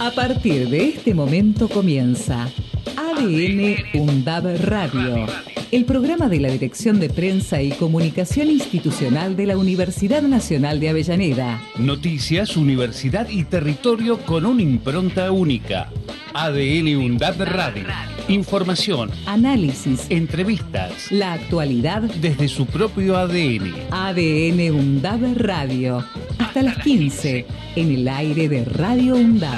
A partir de este momento comienza ADN UNDAB Radio, el programa de la Dirección de Prensa y Comunicación Institucional de la Universidad Nacional de Avellaneda. Noticias, universidad y territorio con una impronta única. ADN UNDAB Radio. Información, análisis, entrevistas, la actualidad desde su propio ADN. ADN UNDAB Radio. Hasta las 15, en el aire de Radio UNDAB.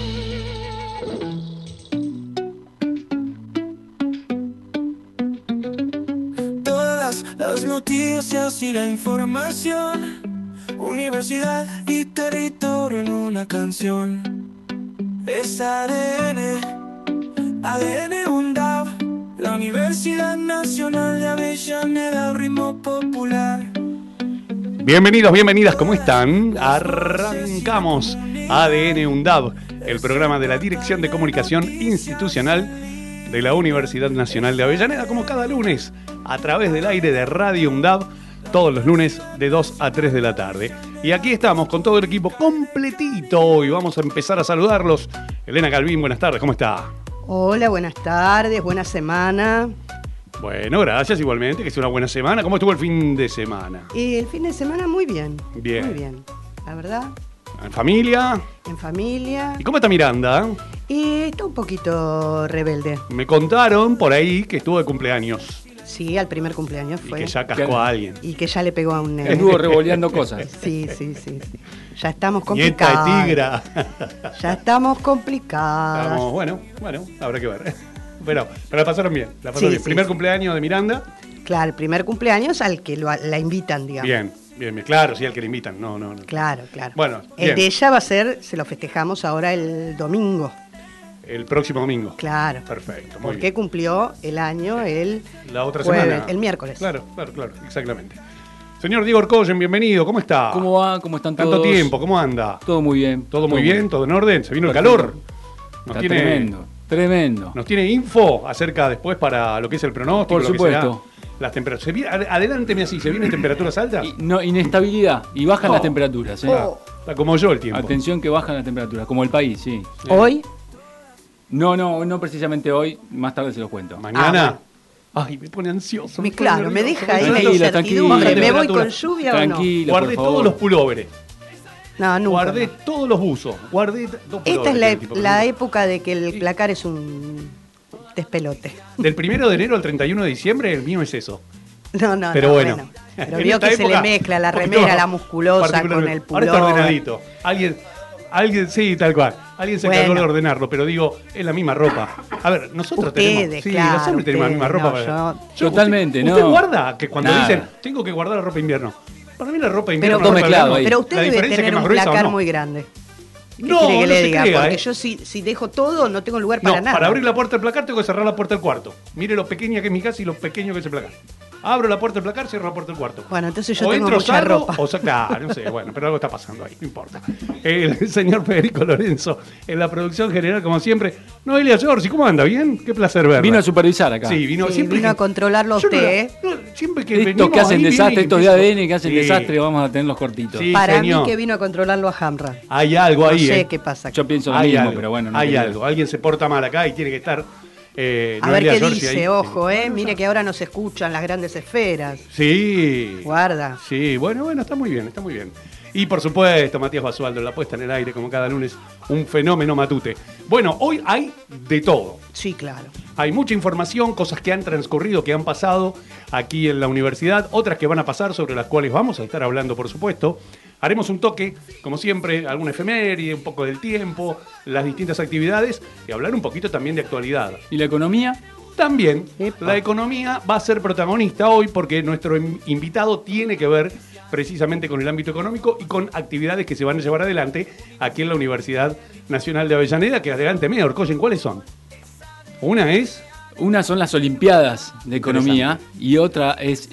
Todas las noticias y la información, universidad y territorio en una canción. Es ADN UNDAB, la Universidad Nacional de Avellaneda, ritmo popular. Bienvenidos, bienvenidas, ¿cómo están? Arrancamos ADN UNDAB, el programa de la Dirección de Comunicación Institucional de la Universidad Nacional de Avellaneda, como cada lunes, a través del aire de Radio UNDAB, todos los lunes de 2 a 3 de la tarde. Y aquí estamos con todo el equipo completito y vamos a empezar a saludarlos. Elena Calvín, buenas tardes, ¿cómo está? Hola, buenas tardes, buena semana. Bueno, gracias igualmente, que sea una buena semana. ¿Cómo estuvo el fin de semana? El fin de semana muy bien. Bien. Muy bien, la verdad. ¿En familia? En familia. ¿Y cómo está Miranda? Está un poquito rebelde. Me contaron por ahí que estuvo de cumpleaños. Sí, al primer cumpleaños Y fue. que ya cascó a alguien. Y que ya le pegó a un nene. Estuvo revoleando cosas. Sí. Ya estamos Nieta complicados. de tigra. Ya estamos complicados. Estamos, bueno, habrá que ver. Pero la pasaron bien. Sí, Primer sí. cumpleaños de Miranda. Claro, el primer cumpleaños al que la invitan, digamos. Bien. Claro, sí, al que le invitan. No. Claro. Bueno, El bien. de ella va a ser, se lo festejamos ahora el domingo. El próximo domingo. Claro. Perfecto, muy Porque bien. cumplió el año La otra jueves, semana. el miércoles. Claro, exactamente. Señor Diego Orcoyen, bienvenido. ¿Cómo está? ¿Cómo va? ¿Cómo están todos? Tanto tiempo, ¿cómo anda? Todo muy bien. ¿Todo muy bien? ¿Todo en orden? ¿Se vino el Perfecto. calor? Está tremendo. ¿Nos tiene info acerca después para lo que es el pronóstico? Por lo que supuesto. será las temperaturas. Adelánteme así, ¿se vienen temperaturas altas? Inestabilidad. Y bajan las temperaturas. Está como yo el tiempo. Atención que bajan las temperaturas. Como el país, sí. Hoy, No precisamente hoy. Más tarde se los cuento. ¿Mañana? Ay, me pone ansioso. claro, me deja ahí la Tranquila, incertidumbre. tranquila. ¿Me voy con Temperatura. lluvia o no? Tranquila, Guardé por favor. todos los pulóveres. No, nunca. Guardé no. todos los buzos. Guardé dos pulóveres. Esta es tiene el tipo, la época de que el placar es un despelote. Del 1 de enero al 31 de diciembre, el mío es eso. No, Pero bueno. Pero En vio esta que se le época, mezcla la un poquito remera, más la musculosa con particularmente. el Ahora pullover. está ordenadito. Alguien, sí, tal cual. Alguien se Bueno. encargó de ordenarlo, pero digo, es la misma ropa. A ver, nosotros Ustedes, tenemos. Sí, claro, los hombres tenemos la misma ustedes, ropa. no, Totalmente, usted, no. ¿Usted guarda? Que cuando Nada. dicen, tengo que guardar la ropa de invierno. Para mí la ropa de Pero, invierno. todo la ropa de mezclado verano, ahí. pero usted la debe diferencia es que tener es más un gruesa o placar no. muy grande. ¿Qué No, quiere que no le se diga? crea, Porque yo si dejo todo, no tengo lugar No, para nada. para abrir la puerta del placar tengo que cerrar la puerta del cuarto. Mire lo pequeña que es mi casa y lo pequeño que es el placar. Abro la puerta del placar, cierro la puerta del cuarto. Bueno, entonces yo o tengo entro, mucha salgo, ropa. O claro, no sé, bueno, pero algo está pasando ahí, no importa. El señor Federico Lorenzo en la producción general, como siempre. Noelia Giorgi, ¿cómo anda? ¿Bien? Qué placer verla. Vino a supervisar acá. Sí, vino, Sí, siempre vino que- a controlarlo a Yo no usted. siempre que Estos venimos que hacen ahí, viene desastre, y estos de empiezo. ADN que hacen Sí. desastre, vamos a tenerlos cortitos. Sí, Para señor. mí que vino a controlarlo a Hamra. Hay algo No ahí, sé qué pasa. Yo pienso lo Hay mismo, algo, pero bueno. no hay quería. algo. Alguien se porta mal acá y tiene que estar. A ver Noelia qué Giorgi dice, ahí. ojo, mire que ahora nos escuchan las grandes esferas. Sí. Guarda. Sí, bueno, está muy bien, está muy bien. Y por supuesto, Matías Basualdo, en la puesta en el aire, como cada lunes, un fenómeno matute. Bueno, hoy hay de todo. Sí, claro. Hay mucha información, cosas que han transcurrido, que han pasado aquí en la universidad, otras que van a pasar, sobre las cuales vamos a estar hablando, por supuesto. Haremos un toque, como siempre, alguna efeméride, un poco del tiempo, las distintas actividades y hablar un poquito también de actualidad. ¿Y la economía? También Epa. la economía va a ser protagonista hoy porque nuestro invitado tiene que ver precisamente con el ámbito económico y con actividades que se van a llevar adelante aquí en la Universidad Nacional de Avellaneda, que adelánteme, Orcoyen, ¿cuáles son? Una es... Una son las Olimpiadas de Economía y otra es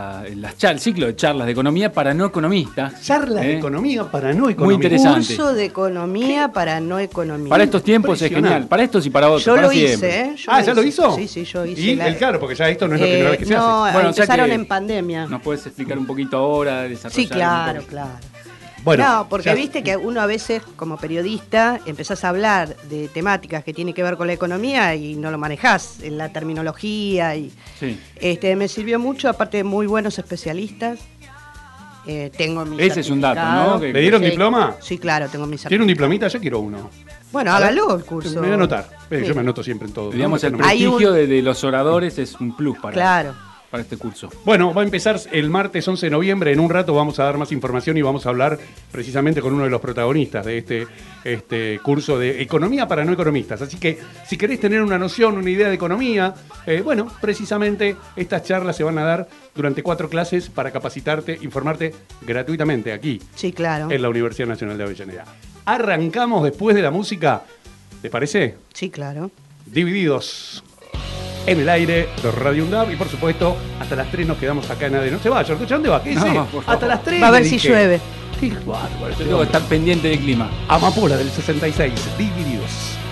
el ciclo de charlas de economía para no economistas. Charlas de economía para no economistas. Muy interesante. Curso de economía para no economía. Para estos tiempos es genial. Para estos y para otros. Yo para lo siempre. hice, ¿eh? ¿Ya lo hizo? Sí, yo hice. Y claro, porque ya esto no es lo primera vez que se no, hace. Bueno, o sea empezaron que en pandemia. ¿Nos puedes explicar un poquito ahora? Desarrollar Sí, claro, un poco? claro. Bueno, no, porque ya- viste que uno a veces, como periodista, empezás a hablar de temáticas que tienen que ver con la economía y no lo manejás en la terminología. Y Sí. me sirvió mucho, aparte de muy buenos especialistas. Tengo mi Ese es un dato, certificado. ¿no? Que- ¿Le dieron Sí. diploma? Sí, claro, tengo mi ¿Quiere un certificado. diplomita? Yo quiero uno. Bueno, A ver, hágalo el curso. Me voy a anotar. Sí. Yo me anoto siempre en todo. Digamos, ¿no? el No me- Hay un- prestigio de los oradores es un plus Claro. para este curso. Bueno, va a empezar el martes 11 de noviembre. En un rato vamos a dar más información y vamos a hablar precisamente con uno de los protagonistas de este curso de economía para no economistas. Así que si querés tener una noción, una idea de economía, bueno, precisamente estas charlas se van a dar durante 4 clases para capacitarte, informarte gratuitamente aquí Sí, claro. en la Universidad Nacional de Avellaneda. Arrancamos después de la música, ¿te parece? Sí, claro. Divididos en el aire de Radio UNDAV y por supuesto hasta las 3 nos quedamos acá en ADN. No se vaya, ¿dónde va? ¿Qué es? No, por favor. Hasta las 3. Va a ver le si dije. llueve. Qué bárbaro este Tengo que hombre. estar pendiente del clima. Amapola del 66, Divididos.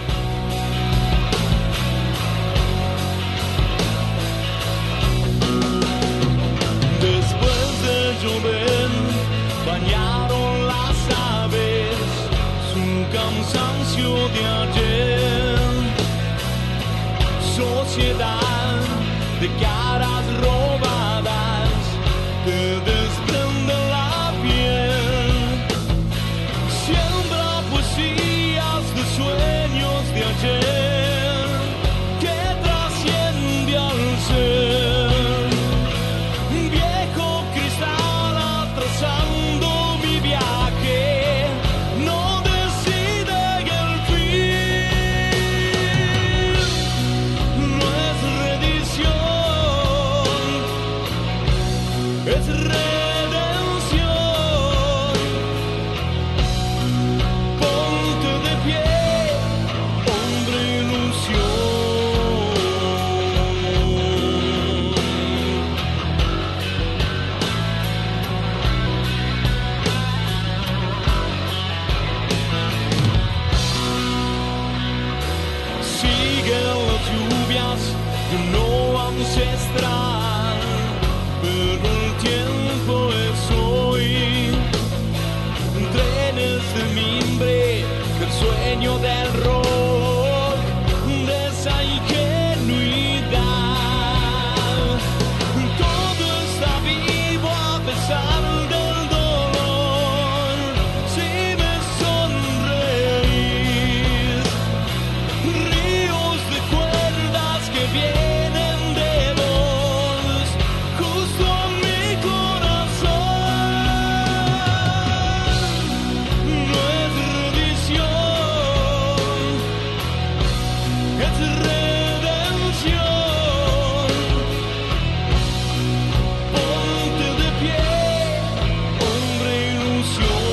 Después de llover, bañaron las aves su cansancio de ayer. Sociedad de caras robadas que desprende la piel. Siembra poesías de sueños de ayer que trasciende al ser. Viejo cristal atrasando mi viaje, no decide el fin. No es redición, es redención. Ponte de pie, hombre ilusión. Siguen las lluvias de no ancestral, pero el tiempo es hoy. Trenes de mimbre, el sueño del rock, de esa ingenuidad. Todo está vivo a pesar del dolor. Si me sonreís, ríos de cuerdas que vienen de vos, justo a mi corazón. No es revisión, es redención. Ponte de pie, hombre ilusión.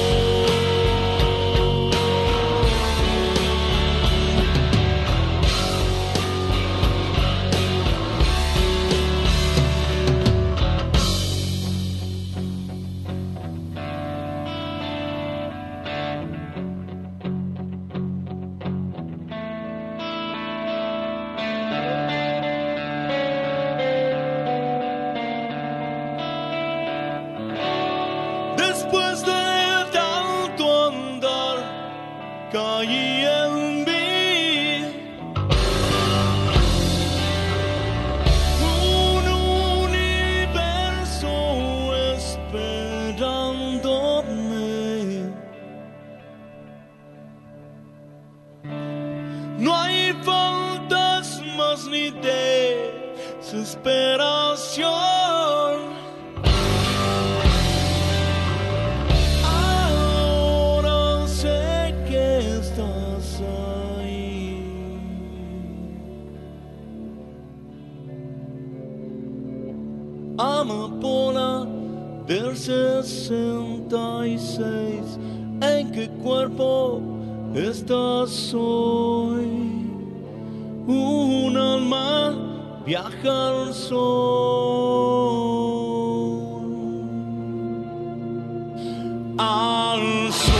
Después de tanto andar, caí en mí. Un universo esperándome. No hay fantasmas ni desesperación. Ahora sé que estás ahí. Amapola del 66, ¿en qué cuerpo estás hoy? Un alma viaja al sol. Al sol.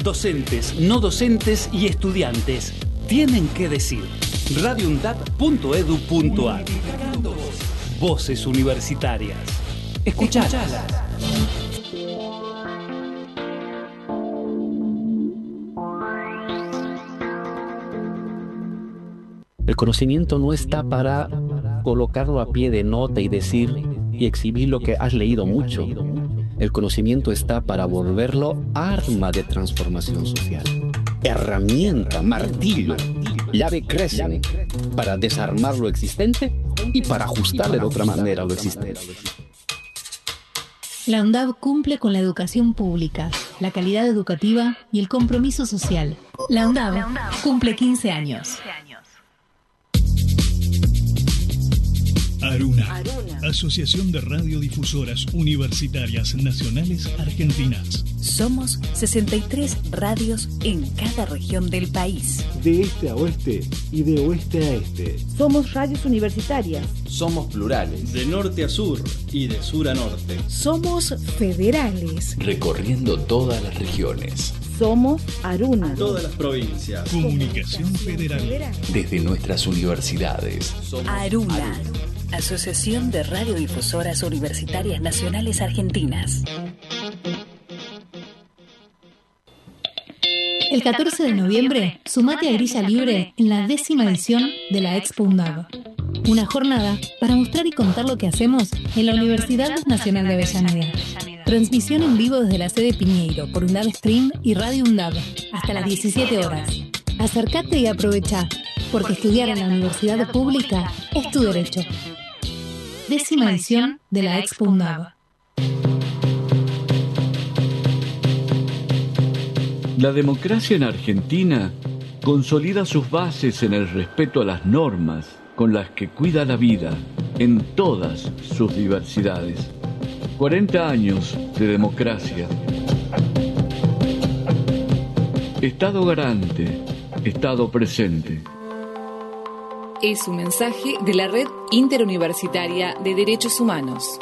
Docentes, no docentes y estudiantes tienen que decir. radioundab.edu.ar. Voces universitarias. Escuchalas. El conocimiento no está para colocarlo a pie de nota y decir y exhibir lo que has leído mucho. El conocimiento está para volverlo arma de transformación social. Herramienta, martillo, llave Kressing para desarmar lo existente y para ajustarle de otra manera lo existente. La UNDAB cumple con la educación pública, la calidad educativa y el compromiso social. La UNDAB cumple 15 años. Aruna, Asociación de Radiodifusoras Universitarias Nacionales Argentinas. Somos 63 radios en cada región del país. De este a oeste y de oeste a este. Somos radios universitarias. Somos plurales. De norte a sur y de sur a norte. Somos federales. Recorriendo todas las regiones. Somos Aruna. Todas las provincias. Comunicación Federal. Desde nuestras universidades. Aruna. Asociación de Radiodifusoras Universitarias Nacionales Argentinas. El 14 de noviembre, sumate a Grilla Libre en la 10ª edición de la Expo UNDAB. Una jornada para mostrar y contar lo que hacemos en la Universidad Nacional de Avellaneda. Transmisión en vivo desde la sede Piñeiro por UNDAB Stream y Radio UNDAB hasta las 17 horas. Acércate y aprovecha, porque estudiar en la universidad pública es tu derecho. 10ª edición de la Expo UNDAB. La democracia en Argentina consolida sus bases en el respeto a las normas con las que cuida la vida en todas sus diversidades. 40 años de democracia. Estado garante, Estado presente. Es un mensaje de la Red Interuniversitaria de Derechos Humanos.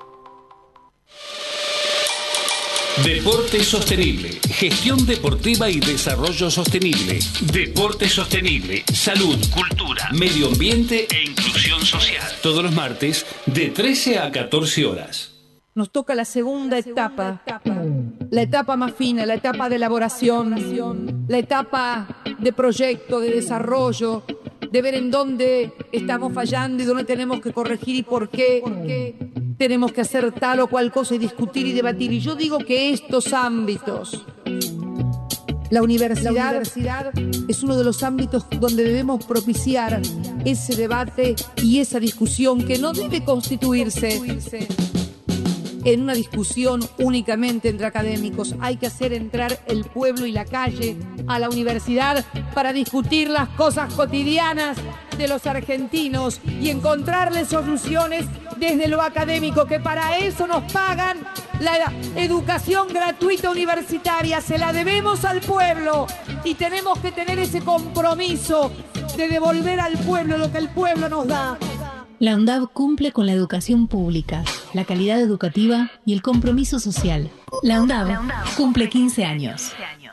Deporte sostenible, gestión deportiva y desarrollo sostenible. Deporte sostenible, salud, cultura, medio ambiente e inclusión social. Todos los martes de 13 a 14 horas. Nos toca la segunda etapa, la etapa más fina, la etapa de elaboración, la etapa de proyecto, de desarrollo, de ver en dónde estamos fallando y dónde tenemos que corregir y por qué tenemos que hacer tal o cual cosa y discutir y debatir. Y yo digo que estos ámbitos, la universidad es uno de los ámbitos donde debemos propiciar ese debate y esa discusión que no debe constituirse en una discusión únicamente entre académicos. Hay que hacer entrar el pueblo y la calle a la universidad para discutir las cosas cotidianas de los argentinos y encontrarle soluciones desde lo académico, que para eso nos pagan la educación gratuita universitaria. Se la debemos al pueblo y tenemos que tener ese compromiso de devolver al pueblo lo que el pueblo nos da. La UNDAB cumple con la educación pública, la calidad educativa y el compromiso social. La UNDAB cumple 15 años.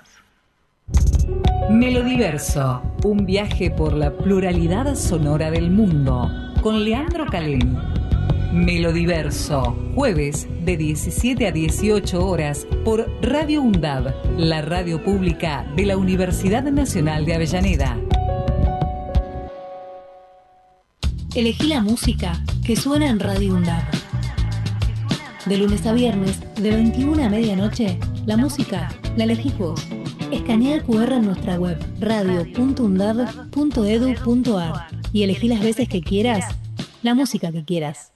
Melodiverso, un viaje por la pluralidad sonora del mundo, con Leandro Calén. Melodiverso, jueves de 17 a 18 horas por Radio UNDAB, la radio pública de la Universidad Nacional de Avellaneda. Elegí la música que suena en Radio UNDAB. De lunes a viernes, de 21 a medianoche, la música la elegís vos. Escanea el QR en nuestra web radio.undab.edu.ar y elegí las veces que quieras, la música que quieras.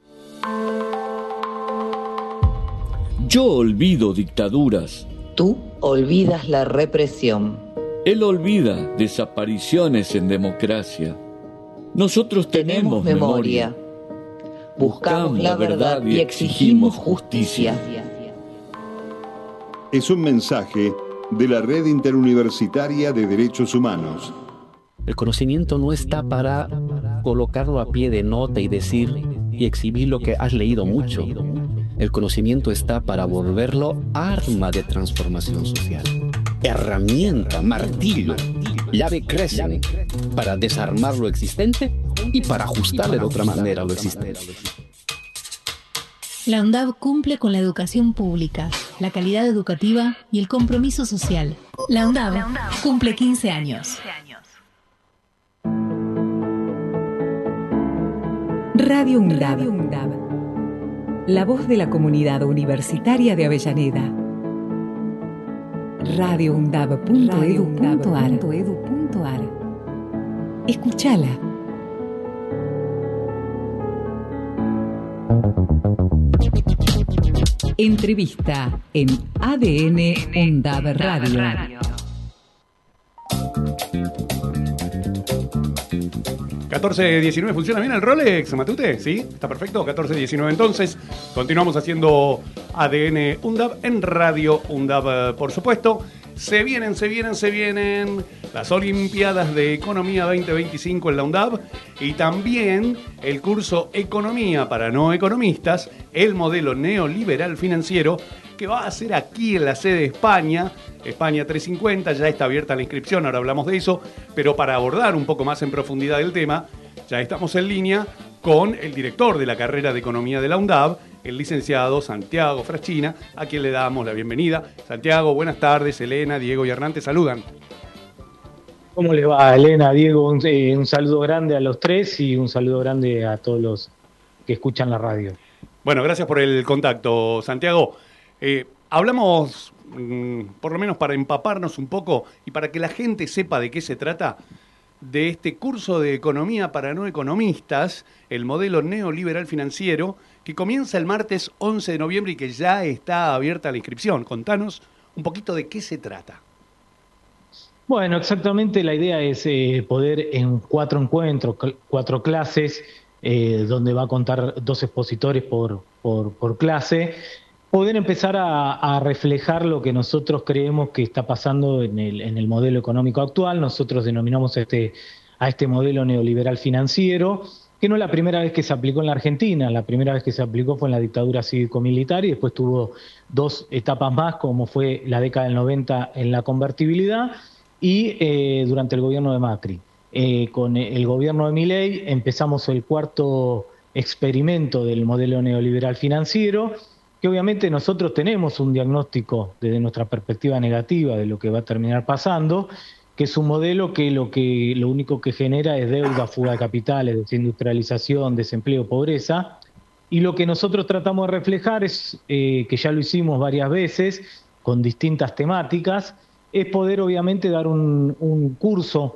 Yo olvido dictaduras. Tú olvidas la represión. Él olvida desapariciones en democracia. Nosotros tenemos memoria. Buscamos la verdad y exigimos justicia. Es un mensaje de la Red Interuniversitaria de Derechos Humanos. El conocimiento no está para colocarlo a pie de nota y decir y exhibir lo que has leído mucho. El conocimiento está para volverlo arma de transformación social. herramienta, martillo, llave Kressing para desarmar lo existente y para ajustarle de otra manera lo existente. La UNDAB cumple con la educación pública, la calidad educativa y el compromiso social. La UNDAB cumple 15 años. Radio UNDAB. La voz de la comunidad universitaria de Avellaneda. radioundab.edu.ar. Escúchala. Entrevista en ADN UNDAB Radio. 14:19, ¿funciona bien el Rolex, Matute? ¿Sí? ¿Está perfecto? 14:19 entonces. Continuamos haciendo ADN UNDAB en Radio UNDAB, por supuesto. Se vienen las Olimpiadas de Economía 2025 en la UNDAB y también el curso Economía para no economistas, el modelo neoliberal financiero, que va a ser aquí en la sede de España 350, ya está abierta la inscripción, ahora hablamos de eso, pero para abordar un poco más en profundidad el tema, ya estamos en línea con el director de la carrera de Economía de la UNDAB, el licenciado Santiago Fraschina, a quien le damos la bienvenida. Santiago, buenas tardes. Elena, Diego y Hernán te saludan. ¿Cómo les va, Elena, Diego? Un saludo grande a los tres y un saludo grande a todos los que escuchan la radio. Bueno, gracias por el contacto, Santiago. Hablamos, por lo menos para empaparnos un poco y para que la gente sepa de qué se trata, de este curso de Economía para no economistas, el modelo neoliberal financiero, que comienza el martes 11 de noviembre y que ya está abierta la inscripción. Contanos un poquito de qué se trata. Bueno, exactamente la idea es poder en 4 encuentros, 4 clases, donde va a contar 2 expositores por clase, poder empezar a reflejar lo que nosotros creemos que está pasando en el modelo económico actual. Nosotros denominamos a este modelo neoliberal financiero, que no es la primera vez que se aplicó en la Argentina. La primera vez que se aplicó fue en la dictadura cívico-militar y después tuvo 2 etapas más, como fue la década del 90 en la convertibilidad y durante el gobierno de Macri. Con el gobierno de Milei empezamos el 4º experimento del modelo neoliberal financiero, que obviamente nosotros tenemos un diagnóstico desde nuestra perspectiva negativa de lo que va a terminar pasando, que es un modelo que lo único que genera es deuda, fuga de capitales, desindustrialización, desempleo, pobreza, y lo que nosotros tratamos de reflejar es, que ya lo hicimos varias veces con distintas temáticas, es poder obviamente dar un curso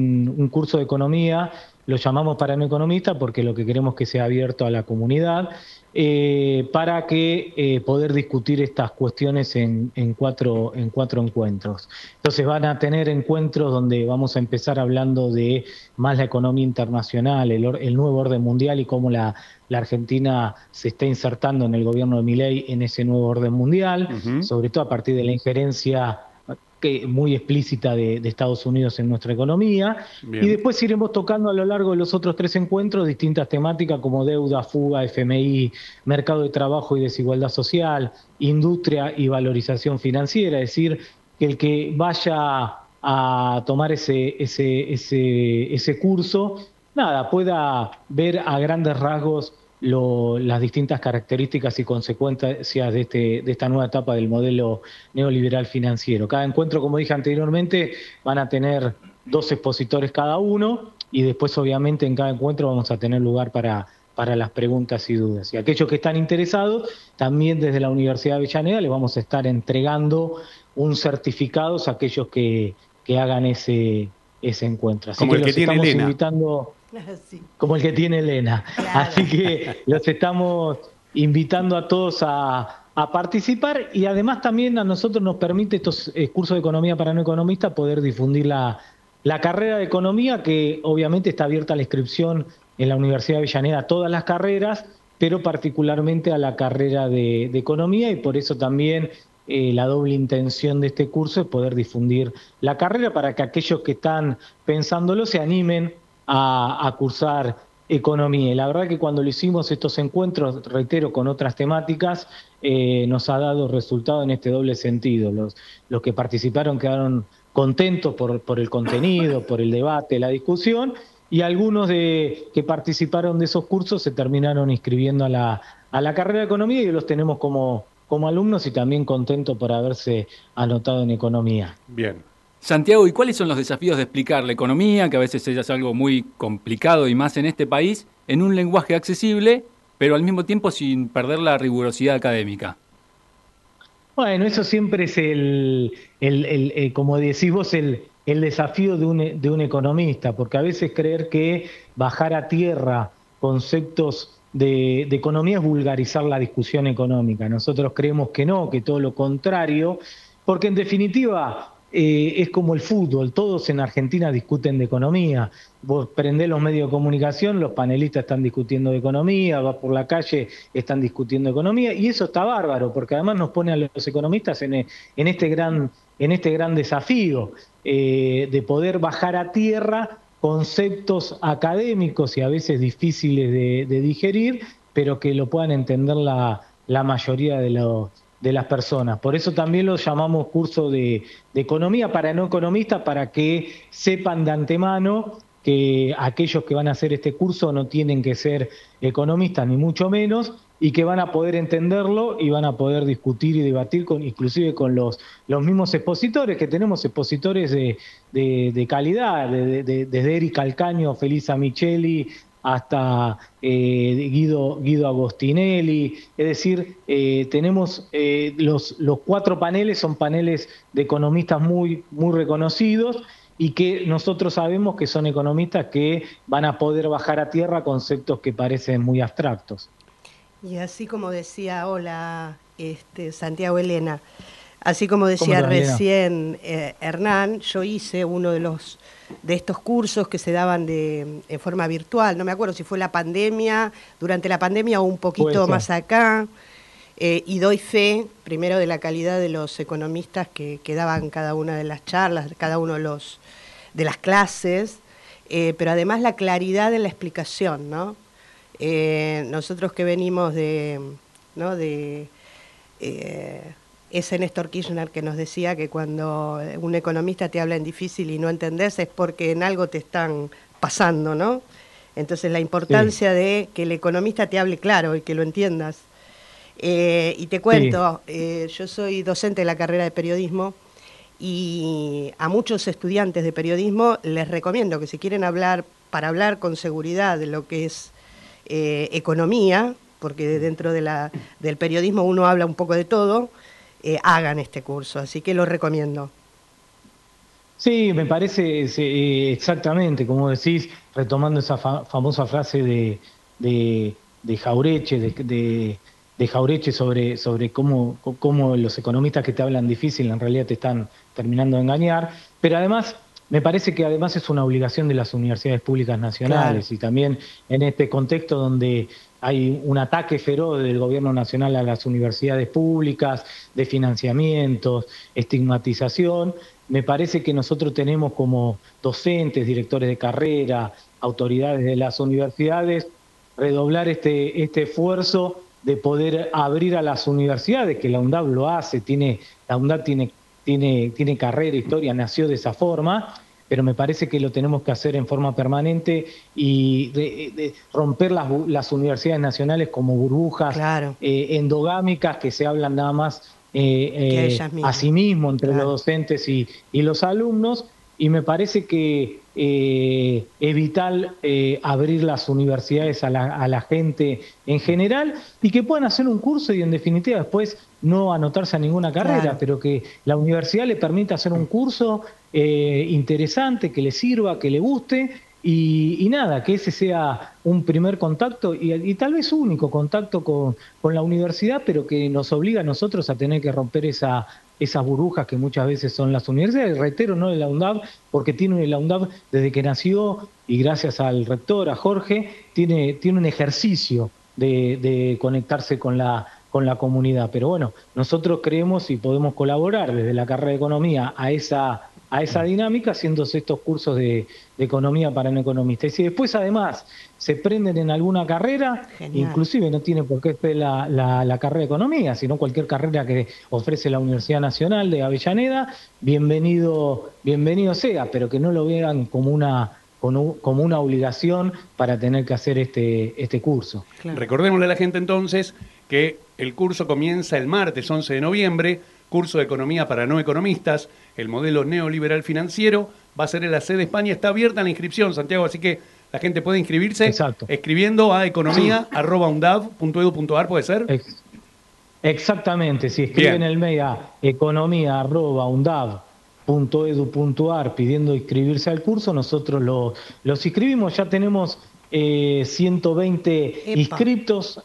de economía, lo llamamos para no economistas porque lo que queremos es que sea abierto a la comunidad, para que poder discutir estas cuestiones en 4 encuentros. Entonces van a tener encuentros donde vamos a empezar hablando de más la economía internacional, el nuevo orden mundial y cómo la Argentina se está insertando en el gobierno de Milei en ese nuevo orden mundial, sobre todo a partir de la injerencia muy explícita de Estados Unidos en nuestra economía. Bien. Y después iremos tocando a lo largo de los otros 3 encuentros distintas temáticas como deuda, fuga, FMI, mercado de trabajo y desigualdad social, industria y valorización financiera, es decir, que el que vaya a tomar ese curso, pueda ver a grandes rasgos las distintas características y consecuencias de esta nueva etapa del modelo neoliberal financiero. Cada encuentro, como dije anteriormente, van a tener 2 expositores cada uno y después obviamente en cada encuentro vamos a tener lugar para las preguntas y dudas. Y aquellos que están interesados, también desde la Universidad de Avellaneda les vamos a estar entregando un certificado a aquellos que hagan ese encuentro. Así como el que tiene Elena. Como el que tiene Elena. Claro. Así que los estamos invitando a todos a participar y además también a nosotros nos permite estos cursos de economía para no economistas poder difundir la carrera de economía, que obviamente está abierta a la inscripción en la Universidad de Avellaneda a todas las carreras, pero particularmente a la carrera de economía, y por eso también la doble intención de este curso es poder difundir la carrera para que aquellos que están pensándolo se animen a cursar economía. Y la verdad que cuando lo hicimos estos encuentros, reitero, con otras temáticas, nos ha dado resultado en este doble sentido. Los que participaron quedaron contentos por el contenido, por el debate, la discusión, y algunos que participaron de esos cursos se terminaron inscribiendo a la carrera de economía y los tenemos como alumnos y también contentos por haberse anotado en economía. Bien. Santiago, ¿y cuáles son los desafíos de explicar la economía, que a veces es algo muy complicado y más en este país, en un lenguaje accesible, pero al mismo tiempo sin perder la rigurosidad académica? Bueno, eso siempre es como decís vos, el desafío de un economista, porque a veces creer que bajar a tierra conceptos de economía es vulgarizar la discusión económica. Nosotros creemos que no, que todo lo contrario, porque en definitiva es como el fútbol, todos en Argentina discuten de economía. Vos prendés los medios de comunicación, los panelistas están discutiendo de economía, vas por la calle, están discutiendo de economía, y eso está bárbaro, porque además nos pone a los economistas en este gran desafío de poder bajar a tierra conceptos académicos y a veces difíciles de digerir, pero que lo puedan entender la mayoría de las personas. Por eso también lo llamamos curso de economía para no economistas, para que sepan de antemano que aquellos que van a hacer este curso no tienen que ser economistas, ni mucho menos, y que van a poder entenderlo y van a poder discutir y debatir inclusive con los mismos expositores, que tenemos expositores de calidad, desde Eric Calcaño, Felisa Micheli, hasta Guido Agostinelli. Es decir, tenemos los 4 paneles, son paneles de economistas muy, muy reconocidos, y que nosotros sabemos que son economistas que van a poder bajar a tierra conceptos que parecen muy abstractos. Y así como decía, hola, Santiago, Elena, así como decía recién Hernán, yo hice uno de estos cursos que se daban en forma virtual, no me acuerdo si fue durante la pandemia o un poquito más acá, y doy fe, primero, de la calidad de los economistas que daban cada una de las charlas, cada uno de las clases, pero además la claridad en la explicación, ¿no? Nosotros que venimos ese Néstor Kirchner que nos decía que cuando un economista te habla en difícil y no entendés es porque en algo te están pasando, ¿no? Entonces la importancia de que el economista te hable claro y que lo entiendas. Y te cuento, yo soy docente de la carrera de periodismo y a muchos estudiantes de periodismo les recomiendo que si quieren para hablar con seguridad de lo que es economía, porque dentro del periodismo uno habla un poco de todo, hagan este curso, así que lo recomiendo. Sí, me parece exactamente, como decís, retomando esa famosa frase de Jauretche, de Jauretche sobre cómo los economistas que te hablan difícil en realidad te están terminando de engañar, pero además me parece que además es una obligación de las universidades públicas nacionales, claro. Y también en este contexto donde hay un ataque feroz del gobierno nacional a las universidades públicas, de financiamientos, estigmatización, me parece que nosotros tenemos como docentes, directores de carrera, autoridades de las universidades, redoblar este esfuerzo de poder abrir a las universidades, que la UNDAB lo hace, la UNDAB tiene carrera, historia, nació de esa forma, pero me parece que lo tenemos que hacer en forma permanente y de romper las universidades nacionales como burbujas endogámicas que se hablan nada más a sí mismo entre los docentes y los alumnos, y me parece que es vital abrir las universidades a la gente en general y que puedan hacer un curso y en definitiva después no anotarse a ninguna carrera, pero que la universidad le permita hacer un curso interesante, que le sirva, que le guste y nada, que ese sea un primer contacto y tal vez único contacto con la universidad, pero que nos obliga a nosotros a tener que romper esas burbujas que muchas veces son las universidades. Reitero, no de la UNDAB, porque tiene la UNDAB desde que nació y gracias al rector, a Jorge, tiene un ejercicio de conectarse con la comunidad. Pero bueno, nosotros creemos y podemos colaborar desde la carrera de Economía a a esa dinámica haciéndose estos cursos de economía para no economistas. Y si después además se prenden en alguna carrera, Genial. inclusive no tiene por qué ser la carrera de economía, sino cualquier carrera que ofrece la Universidad Nacional de Avellaneda, bienvenido sea, pero que no lo vean como una obligación para tener que hacer este curso. Claro. Recordémosle a la gente entonces que el curso comienza el martes 11 de noviembre, curso de economía para no economistas, el modelo neoliberal financiero, va a ser en la sede de España, está abierta la inscripción, Santiago, así que la gente puede inscribirse. Exacto. Escribiendo a economía@undav.edu.ar, ¿puede ser? Exactamente, si escriben el mail a economía@undav.edu.ar pidiendo inscribirse al curso, nosotros los inscribimos, ya tenemos 120 inscriptos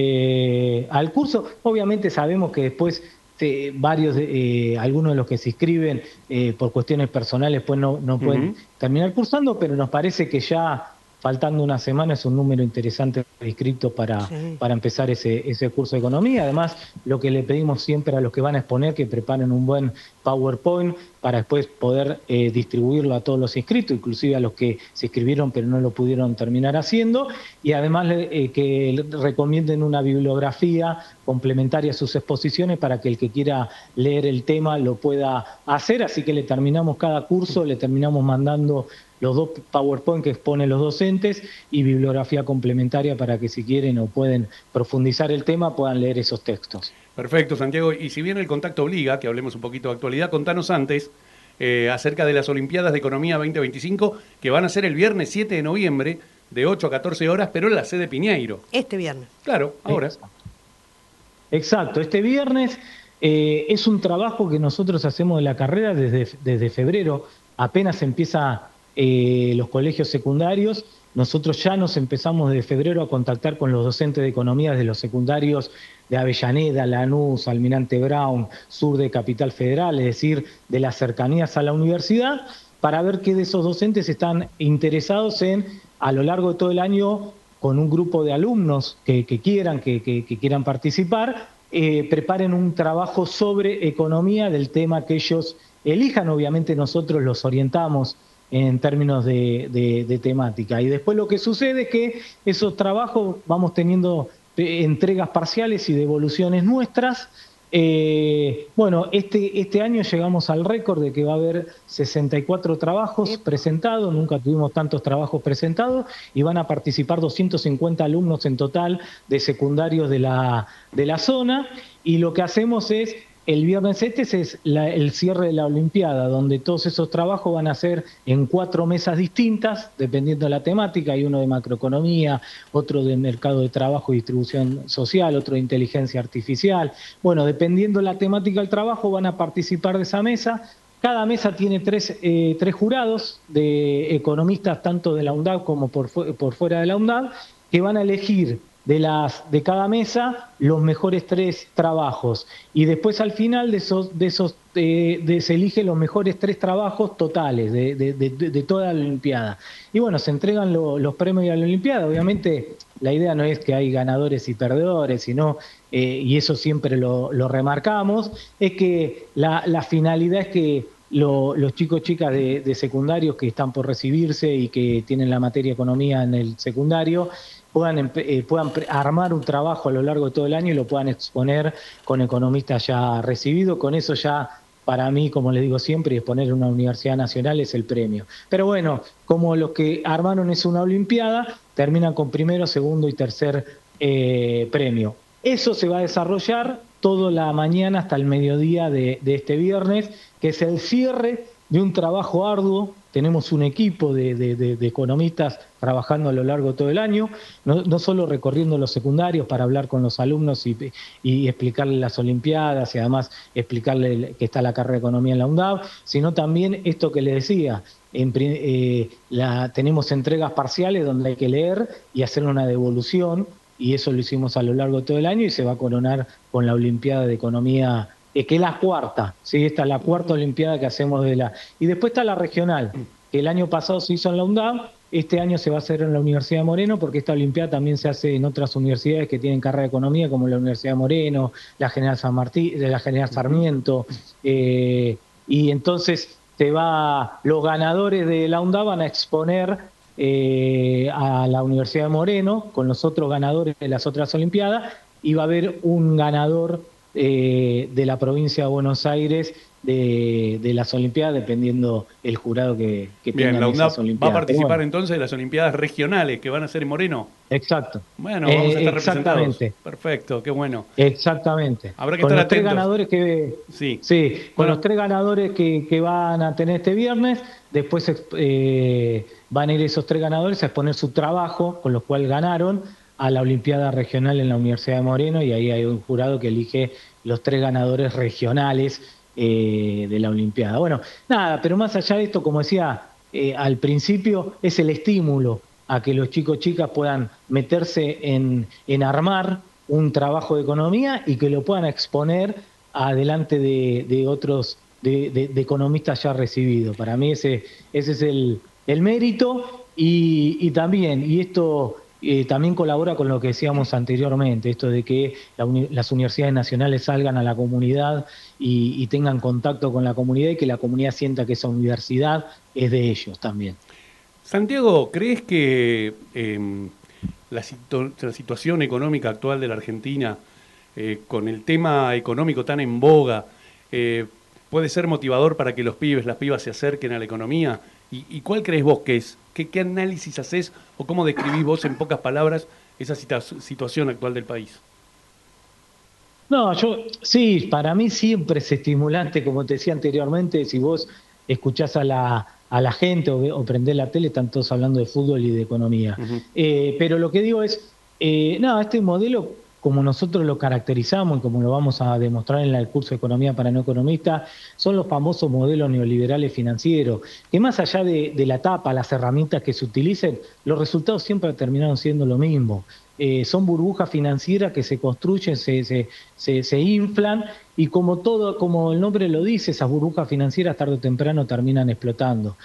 al curso. Obviamente sabemos que después algunos de los que se inscriben por cuestiones personales pues no pueden terminar cursando, pero nos parece que ya faltando una semana es un número interesante de inscriptos para empezar ese curso de economía. Además, lo que le pedimos siempre a los que van a exponer, que preparen un buen PowerPoint para después poder distribuirlo a todos los inscritos, inclusive a los que se inscribieron pero no lo pudieron terminar haciendo, y además que recomienden una bibliografía complementaria a sus exposiciones para que el que quiera leer el tema lo pueda hacer. Así que le terminamos cada curso, le terminamos mandando los 2 PowerPoint que exponen los docentes y bibliografía complementaria para que si quieren o pueden profundizar el tema puedan leer esos textos. Perfecto, Santiago. Y si bien el contacto obliga, que hablemos un poquito de actualidad, contanos antes acerca de las Olimpiadas de Economía 2025, que van a ser el viernes 7 de noviembre, de 8 a 14 horas, pero en la sede Piñeiro. Este viernes. Claro, ahora. Exacto, este viernes es un trabajo que nosotros hacemos de la carrera desde febrero, apenas empieza los colegios secundarios. Nosotros ya nos empezamos desde febrero a contactar con los docentes de economía de los secundarios de Avellaneda, Lanús, Almirante Brown, sur de Capital Federal, es decir, de las cercanías a la universidad, para ver qué de esos docentes están interesados en, a lo largo de todo el año, con un grupo de alumnos que quieran participar, preparen un trabajo sobre economía del tema que ellos elijan. Obviamente nosotros los orientamos en términos de temática. Y después lo que sucede es que esos trabajos vamos teniendo entregas parciales y devoluciones nuestras. Bueno, este año llegamos al récord de que va a haber 64 trabajos presentados, nunca tuvimos tantos trabajos presentados, y van a participar 250 alumnos en total de secundarios de la zona, y lo que hacemos es, el viernes es el cierre de la Olimpiada, donde todos esos trabajos van a ser en 4 mesas distintas, dependiendo de la temática. Hay uno de macroeconomía, otro de mercado de trabajo y distribución social, otro de inteligencia artificial. Bueno, dependiendo de la temática del trabajo, van a participar de esa mesa. Cada mesa tiene tres jurados de economistas, tanto de la UNDAV como por fuera de la UNDAV, que van a elegir de cada mesa los mejores 3 trabajos, y después al final se eligen los mejores 3 trabajos totales de toda la Olimpiada. Y bueno, se entregan los premios a la Olimpiada. Obviamente la idea no es que hay ganadores y perdedores, sino, y eso siempre lo remarcamos, es que la finalidad es que los chicos chicas de secundarios que están por recibirse y que tienen la materia economía en el secundario puedan armar un trabajo a lo largo de todo el año y lo puedan exponer con economistas ya recibidos. Con eso ya, para mí, como les digo siempre, exponer en una universidad nacional es el premio. Pero bueno, como los que armaron es una olimpiada, terminan con primero, segundo y tercer premio. Eso se va a desarrollar toda la mañana hasta el mediodía de este viernes, que es el cierre de un trabajo arduo. Tenemos un equipo de economistas trabajando a lo largo de todo el año, no solo recorriendo los secundarios para hablar con los alumnos y explicarles las Olimpiadas y además explicarle que está la carrera de Economía en la UNDAV, sino también esto que les decía, tenemos entregas parciales donde hay que leer y hacer una devolución, y eso lo hicimos a lo largo de todo el año y se va a coronar con la Olimpiada de Economía, que es la cuarta, ¿sí? Esta es la cuarta Olimpiada que hacemos y después está la regional, que el año pasado se hizo en la UNDAV, este año se va a hacer en la Universidad de Moreno, porque esta Olimpiada también se hace en otras universidades que tienen carrera de economía, como la Universidad de Moreno, la General San Martín, la General Sarmiento, y entonces los ganadores de la UNDAB van a exponer a la Universidad de Moreno con los otros ganadores de las otras Olimpiadas, y va a haber un ganador de la provincia de Buenos Aires de las Olimpiadas, dependiendo el jurado que Bien, la esas UNDAB Olimpiadas. va a participar entonces de las Olimpiadas regionales que van a ser en Moreno. Exacto. Bueno, vamos a estar representados. Exactamente. Perfecto, qué bueno. Exactamente. Habrá que con estar los tres atentos. ganadores con los tres ganadores que van a tener este viernes, después van a ir esos tres ganadores a exponer su trabajo, con los cuales ganaron, a la Olimpiada Regional en la Universidad de Moreno, y ahí hay un jurado que elige los tres ganadores regionales de la Olimpiada. Bueno, nada, pero más allá de esto, como decía al principio, es el estímulo a que los chicos chicas puedan meterse en armar un trabajo de economía y que lo puedan exponer adelante de otros de economistas ya recibidos. Para mí ese es el mérito, y también, y esto también colabora con lo que decíamos anteriormente, esto de que las universidades nacionales salgan a la comunidad y tengan contacto con la comunidad, y que la comunidad sienta que esa universidad es de ellos también. Santiago, ¿crees que la situación económica actual de la Argentina, con el tema económico tan en boga, puede ser motivador para que los pibes, las pibas se acerquen a la economía? ¿Y cuál crees vos que es? ¿Qué análisis haces o cómo describís vos en pocas palabras esa situación actual del país? No, sí, para mí siempre es estimulante, como te decía anteriormente, si vos escuchás a la gente o prendés la tele, están todos hablando de fútbol y de economía. Uh-huh. Pero lo que digo es, este modelo, como nosotros lo caracterizamos y como lo vamos a demostrar en el curso de Economía para No Economistas, son los famosos modelos neoliberales financieros, que más allá de la etapa, las herramientas que se utilicen, los resultados siempre terminaron siendo lo mismo. Son burbujas financieras que se construyen, se inflan, y como el nombre lo dice, esas burbujas financieras tarde o temprano terminan explotando.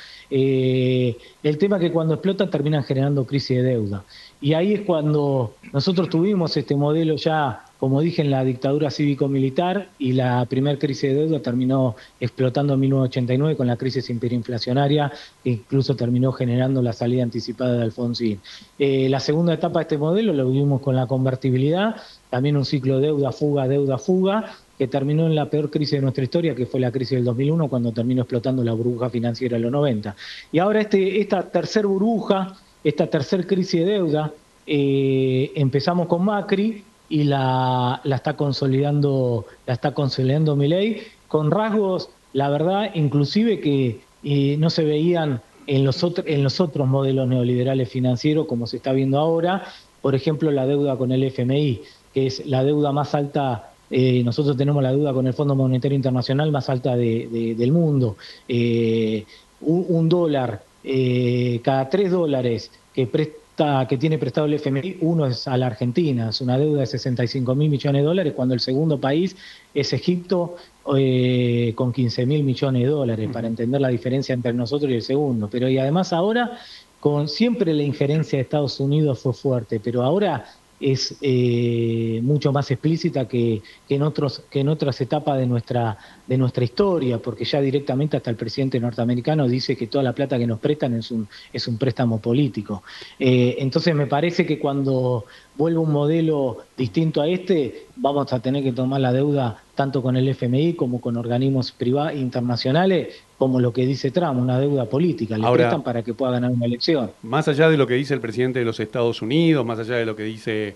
El tema es que cuando explotan terminan generando crisis de deuda. Y ahí es cuando nosotros tuvimos este modelo ya, como dije, en la dictadura cívico-militar, y la primera crisis de deuda terminó explotando en 1989 con la crisis hiperinflacionaria, que incluso terminó generando la salida anticipada de Alfonsín. La segunda etapa de este modelo lo vivimos con la convertibilidad, también un ciclo deuda-fuga, que terminó en la peor crisis de nuestra historia, que fue la crisis del 2001, cuando terminó explotando la burbuja financiera de los 90. Y ahora esta tercer burbuja, esta tercer crisis de deuda, empezamos con Macri y la está consolidando Milei, con rasgos, la verdad, inclusive que no se veían en los otros modelos neoliberales financieros como se está viendo ahora. Por ejemplo, la deuda con el FMI, que es la deuda más alta. Nosotros tenemos la deuda con el Fondo Monetario Internacional más alta del mundo. Un dólar, cada $3 que tiene prestado el FMI, uno es a la Argentina. Es una deuda de 65.000 millones de dólares, cuando el segundo país es Egipto, con 15.000 millones de dólares, para entender la diferencia entre nosotros y el segundo. Pero y además ahora, siempre la injerencia de Estados Unidos fue fuerte, pero ahora es mucho más explícita que en otras etapas de nuestra historia, porque ya directamente hasta el presidente norteamericano dice que toda la plata que nos prestan es un préstamo político. Entonces me parece que cuando vuelva un modelo distinto a vamos a tener que tomar la deuda tanto con el FMI como con organismos privados internacionales, como lo que dice Trump, una deuda política. Le prestan para que pueda ganar una elección. Más allá de lo que dice el presidente de los Estados Unidos, más allá de lo que dice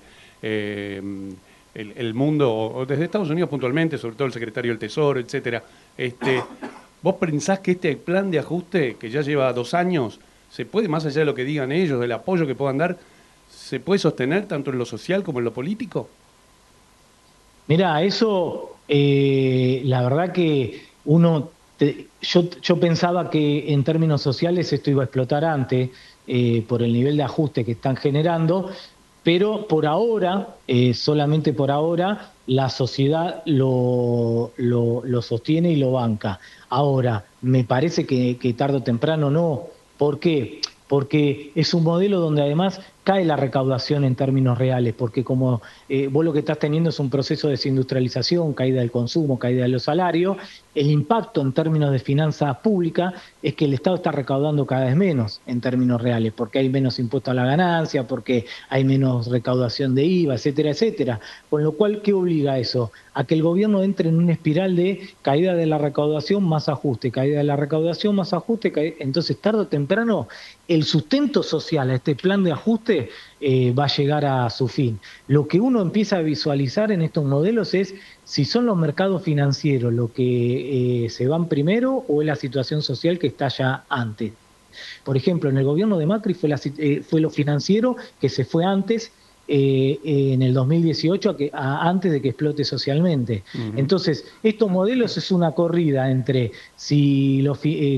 el mundo, o desde Estados Unidos puntualmente, sobre todo el secretario del Tesoro, etcétera, ¿vos pensás que este plan de ajuste, que ya lleva 2 años, se puede, más allá de lo que digan ellos, del apoyo que puedan dar, se puede sostener tanto en lo social como en lo político? Mirá, eso, la verdad que yo pensaba que en términos sociales esto iba a explotar antes, por el nivel de ajuste que están generando, pero por ahora, solamente por ahora, la sociedad lo sostiene y lo banca. Ahora, me parece que tarde o temprano no. ¿Por qué? Porque es un modelo donde además cae la recaudación en términos reales, porque como vos lo que estás teniendo es un proceso de desindustrialización, caída del consumo, caída de los salarios, el impacto en términos de finanzas públicas es que el Estado está recaudando cada vez menos en términos reales, porque hay menos impuesto a la ganancia, porque hay menos recaudación de IVA, etcétera, etcétera. Con lo cual, ¿qué obliga a eso? A que el gobierno entre en una espiral de caída de la recaudación más ajuste, caída de la recaudación más ajuste, entonces tarde o temprano el sustento social a este plan de ajuste va a llegar a su fin. Lo que uno empieza a visualizar en estos modelos es si son los mercados financieros lo que se van primero o es la situación social que está ya antes. Por ejemplo, en el gobierno de Macri fue lo financiero que se fue antes, en el 2018 antes de que explote socialmente. Entonces, estos modelos es una corrida entre si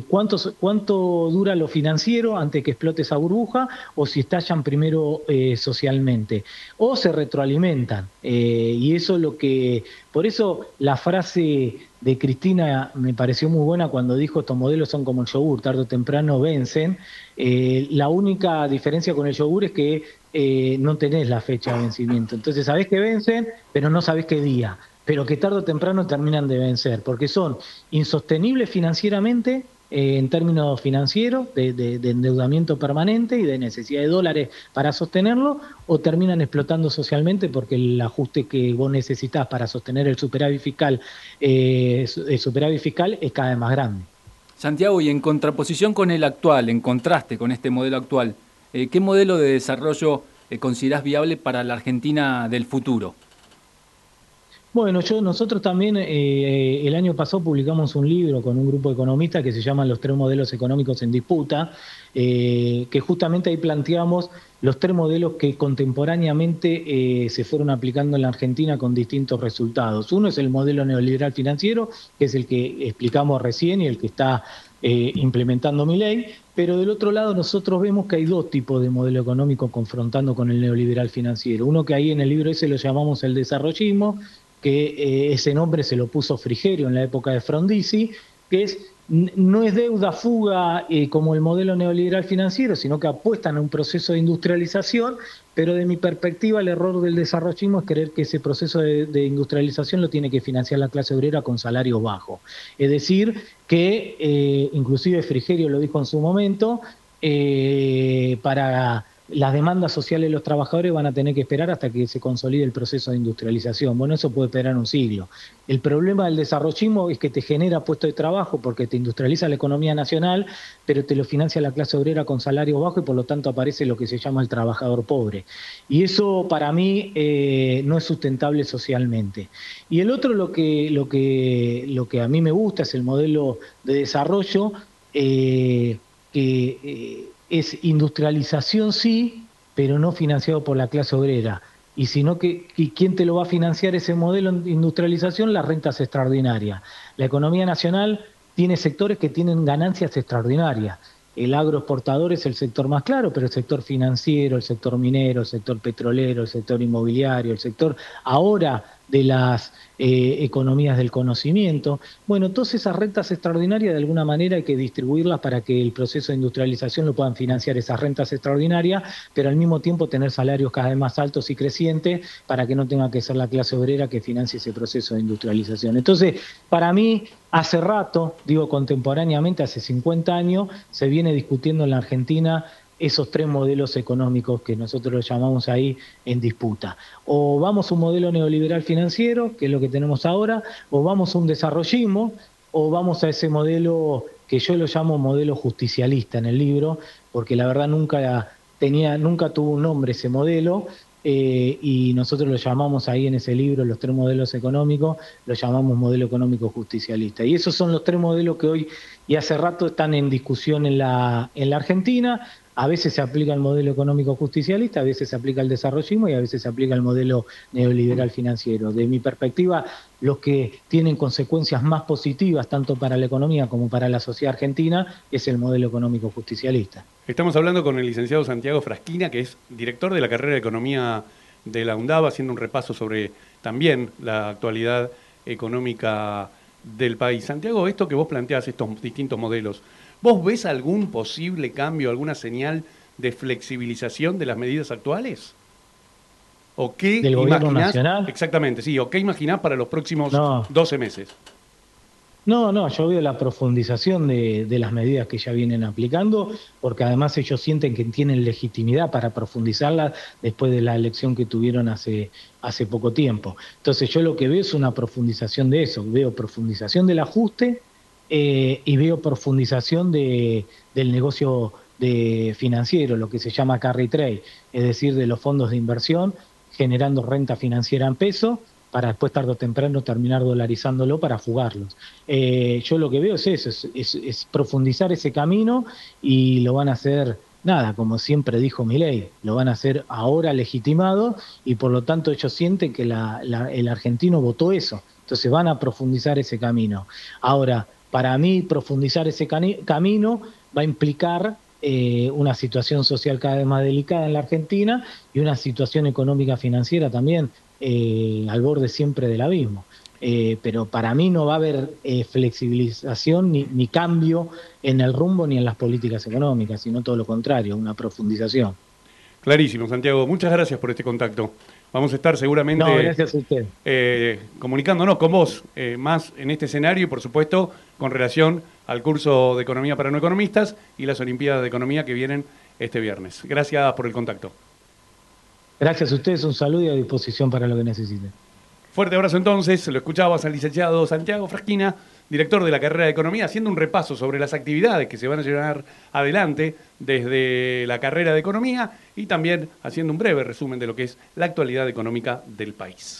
cuánto dura lo financiero antes que explote esa burbuja o si estallan primero socialmente o se retroalimentan, y eso es lo que, por eso la frase de Cristina me pareció muy buena cuando dijo estos modelos son como el yogur, tarde o temprano vencen. La única diferencia con el yogur es que no tenés la fecha de vencimiento. Entonces sabés que vencen, pero no sabés qué día. Pero que tarde o temprano terminan de vencer, porque son insostenibles financieramente, en términos financieros, de endeudamiento permanente y de necesidad de dólares para sostenerlo, o terminan explotando socialmente porque el ajuste que vos necesitás para sostener el superávit fiscal es cada vez más grande. Santiago, y en contraposición con el actual, en contraste con este modelo actual, ¿qué modelo de desarrollo considerás viable para la Argentina del futuro? Bueno, nosotros también el año pasado publicamos un libro con un grupo de economistas que se llama Los 3 modelos económicos en disputa, que justamente ahí planteamos los 3 modelos que contemporáneamente se fueron aplicando en la Argentina con distintos resultados. Uno es el modelo neoliberal financiero, que es el que explicamos recién y el que está implementando Milei, pero del otro lado nosotros vemos que hay 2 tipos de modelo económico confrontando con el neoliberal financiero. Uno que ahí en el libro ese lo llamamos el desarrollismo, que ese nombre se lo puso Frigerio en la época de Frondizi, que no es deuda fuga como el modelo neoliberal financiero, sino que apuestan a un proceso de industrialización, pero de mi perspectiva el error del desarrollismo es creer que ese proceso de industrialización lo tiene que financiar la clase obrera con salarios bajos. Es decir, que inclusive Frigerio lo dijo en su momento, para las demandas sociales de los trabajadores van a tener que esperar hasta que se consolide el proceso de industrialización. Bueno, eso puede esperar un siglo. El problema del desarrollismo es que te genera puestos de trabajo porque te industrializa la economía nacional, pero te lo financia la clase obrera con salario bajo y por lo tanto aparece lo que se llama el trabajador pobre. Y eso para mí no es sustentable socialmente. Y el otro, lo que a mí me gusta es el modelo de desarrollo es industrialización sí, pero no financiado por la clase obrera. Y sino que ¿quién te lo va a financiar ese modelo de industrialización? Las rentas extraordinarias. La economía nacional tiene sectores que tienen ganancias extraordinarias. El agroexportador es el sector más claro, pero el sector financiero, el sector minero, el sector petrolero, el sector inmobiliario, el sector ahora de las economías del conocimiento. Bueno, todas esas rentas extraordinarias de alguna manera hay que distribuirlas para que el proceso de industrialización lo puedan financiar esas rentas extraordinarias, pero al mismo tiempo tener salarios cada vez más altos y crecientes para que no tenga que ser la clase obrera que financie ese proceso de industrialización. Entonces, para mí, hace rato, digo contemporáneamente, hace 50 años, se viene discutiendo en la Argentina esos 3 modelos económicos que nosotros los llamamos ahí en disputa. O vamos a un modelo neoliberal financiero, que es lo que tenemos ahora, o vamos a un desarrollismo, o vamos a ese modelo que yo lo llamo modelo justicialista en el libro, porque la verdad nunca tuvo un nombre ese modelo, y nosotros lo llamamos ahí en ese libro, los 3 modelos económicos, lo llamamos modelo económico justicialista. Y esos son los 3 modelos que hoy y hace rato están en discusión en la Argentina. A veces se aplica el modelo económico justicialista, a veces se aplica el desarrollismo y a veces se aplica el modelo neoliberal financiero. De mi perspectiva, los que tienen consecuencias más positivas tanto para la economía como para la sociedad argentina es el modelo económico justicialista. Estamos hablando con el licenciado Santiago Frasquina, que es director de la carrera de Economía de la UNDAB, haciendo un repaso sobre también la actualidad económica del país. Santiago, esto que vos planteás, estos distintos modelos, ¿vos ves algún posible cambio, alguna señal de flexibilización de las medidas actuales? ¿O qué ¿Del gobierno imaginás? nacional? Exactamente, sí. ¿O qué imaginás para los próximos 12 meses? No, yo veo la profundización de las medidas que ya vienen aplicando, porque además ellos sienten que tienen legitimidad para profundizarlas después de la elección que tuvieron hace poco tiempo. Entonces yo lo que veo es una profundización de eso, veo profundización del ajuste y veo profundización del negocio financiero, lo que se ella carry trade, es decir, de los fondos de inversión generando renta financiera en peso, para después tarde o temprano terminar dolarizándolo para fugarlos. Yo lo que veo es eso, es profundizar ese camino, y lo van a hacer, como siempre dijo Milei, lo van a hacer ahora legitimado, y por lo tanto ellos sienten que el argentino votó eso, entonces van a profundizar ese camino. Ahora, para mí profundizar ese camino va a implicar una situación social cada vez más delicada en la Argentina y una situación económica financiera también al borde siempre del abismo. Pero para mí no va a haber flexibilización ni cambio en el rumbo ni en las políticas económicas, sino todo lo contrario, una profundización. Clarísimo, Santiago. Muchas gracias por este contacto. Vamos a estar seguramente gracias a usted. Comunicándonos con vos más en este escenario y, por supuesto, con relación al curso de Economía para no economistas y las Olimpiadas de Economía que vienen este viernes. Gracias por el contacto. Gracias a ustedes, un saludo y a disposición para lo que necesiten. Fuerte abrazo entonces, lo escuchabas al licenciado Santiago Frasquina, director de la carrera de Economía, haciendo un repaso sobre las actividades que se van a llevar adelante desde la carrera de Economía y también haciendo un breve resumen de lo que es la actualidad económica del país.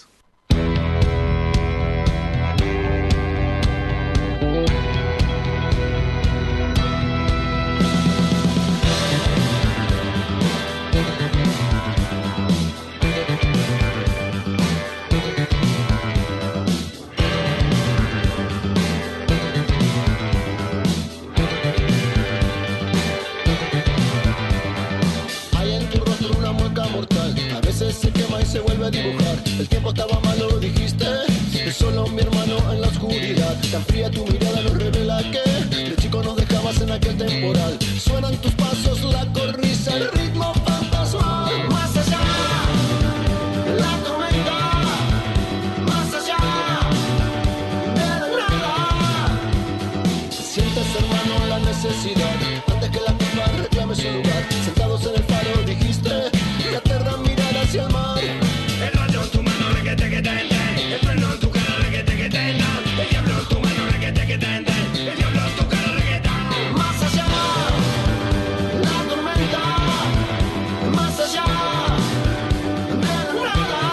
Se quema y se vuelve a dibujar. El tiempo estaba malo, dijiste. Es solo mi hermano en la oscuridad. Tan fría tu mirada nos revela que de chico nos dejabas en aquel temporal. Suenan tus pasos, la cornisa, el ritmo fantasmal. Más allá, la tormenta. Más allá de la nada. Sientes, hermano, la necesidad. Antes que la pipa reclame su lugar. Sentados en el faro, dijiste. La tierra mirar hacia el mar. El rayo en tu mano, requete que te enten. El trueno en tu cara, requete que te enten. El diablo en tu mano, requete que te enten. El diablo en tu cara, requete. Más allá, la tormenta. Más allá de la nada.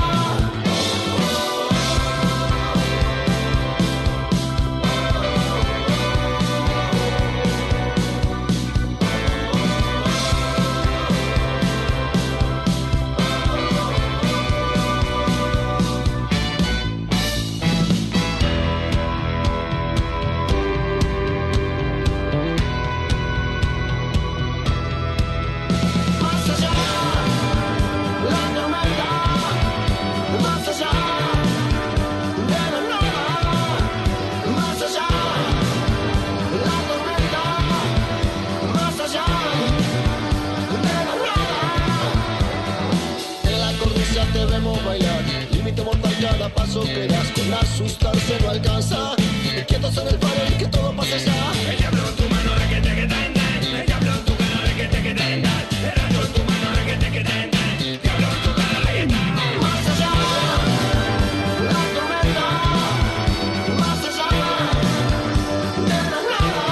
Cada paso que das con asustarse no alcanza. Quietos en el faro y que todo pase ya. El diablo en tu mano, requete que te enten. El diablo en tu cara, requete que te enten. El rayo en tu mano, requete que te enten. El diablo en tu cara, requete. Más allá, la tormenta. Más allá de la nada.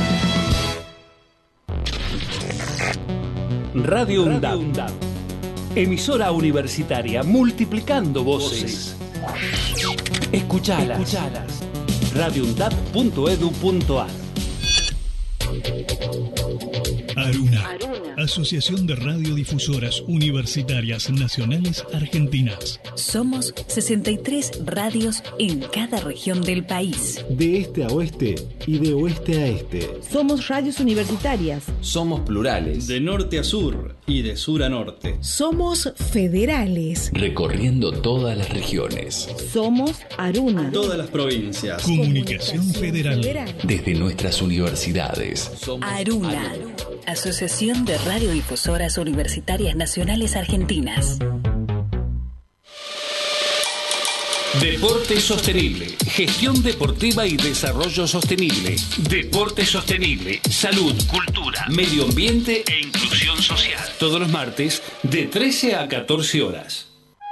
Radio UNDAB. Emisora universitaria, multiplicando voces. Escuchalas. radioundab.edu.ar. Aruna. Asociación de Radiodifusoras Universitarias Nacionales Argentinas. Somos 63 radios en cada región del país. De este a oeste y de oeste a este. Somos radios universitarias. Somos plurales. De norte a sur y de sur a norte. Somos federales. Recorriendo todas las regiones. Somos Aruna. Todas las provincias. Comunicación Federal. Desde nuestras universidades. Aruna. Asociación de Radiodifusoras Universitarias Nacionales Argentinas. Deporte sostenible, gestión deportiva y desarrollo sostenible. Deporte sostenible, salud, cultura, medio ambiente e inclusión social. Todos los martes de 13 a 14 horas.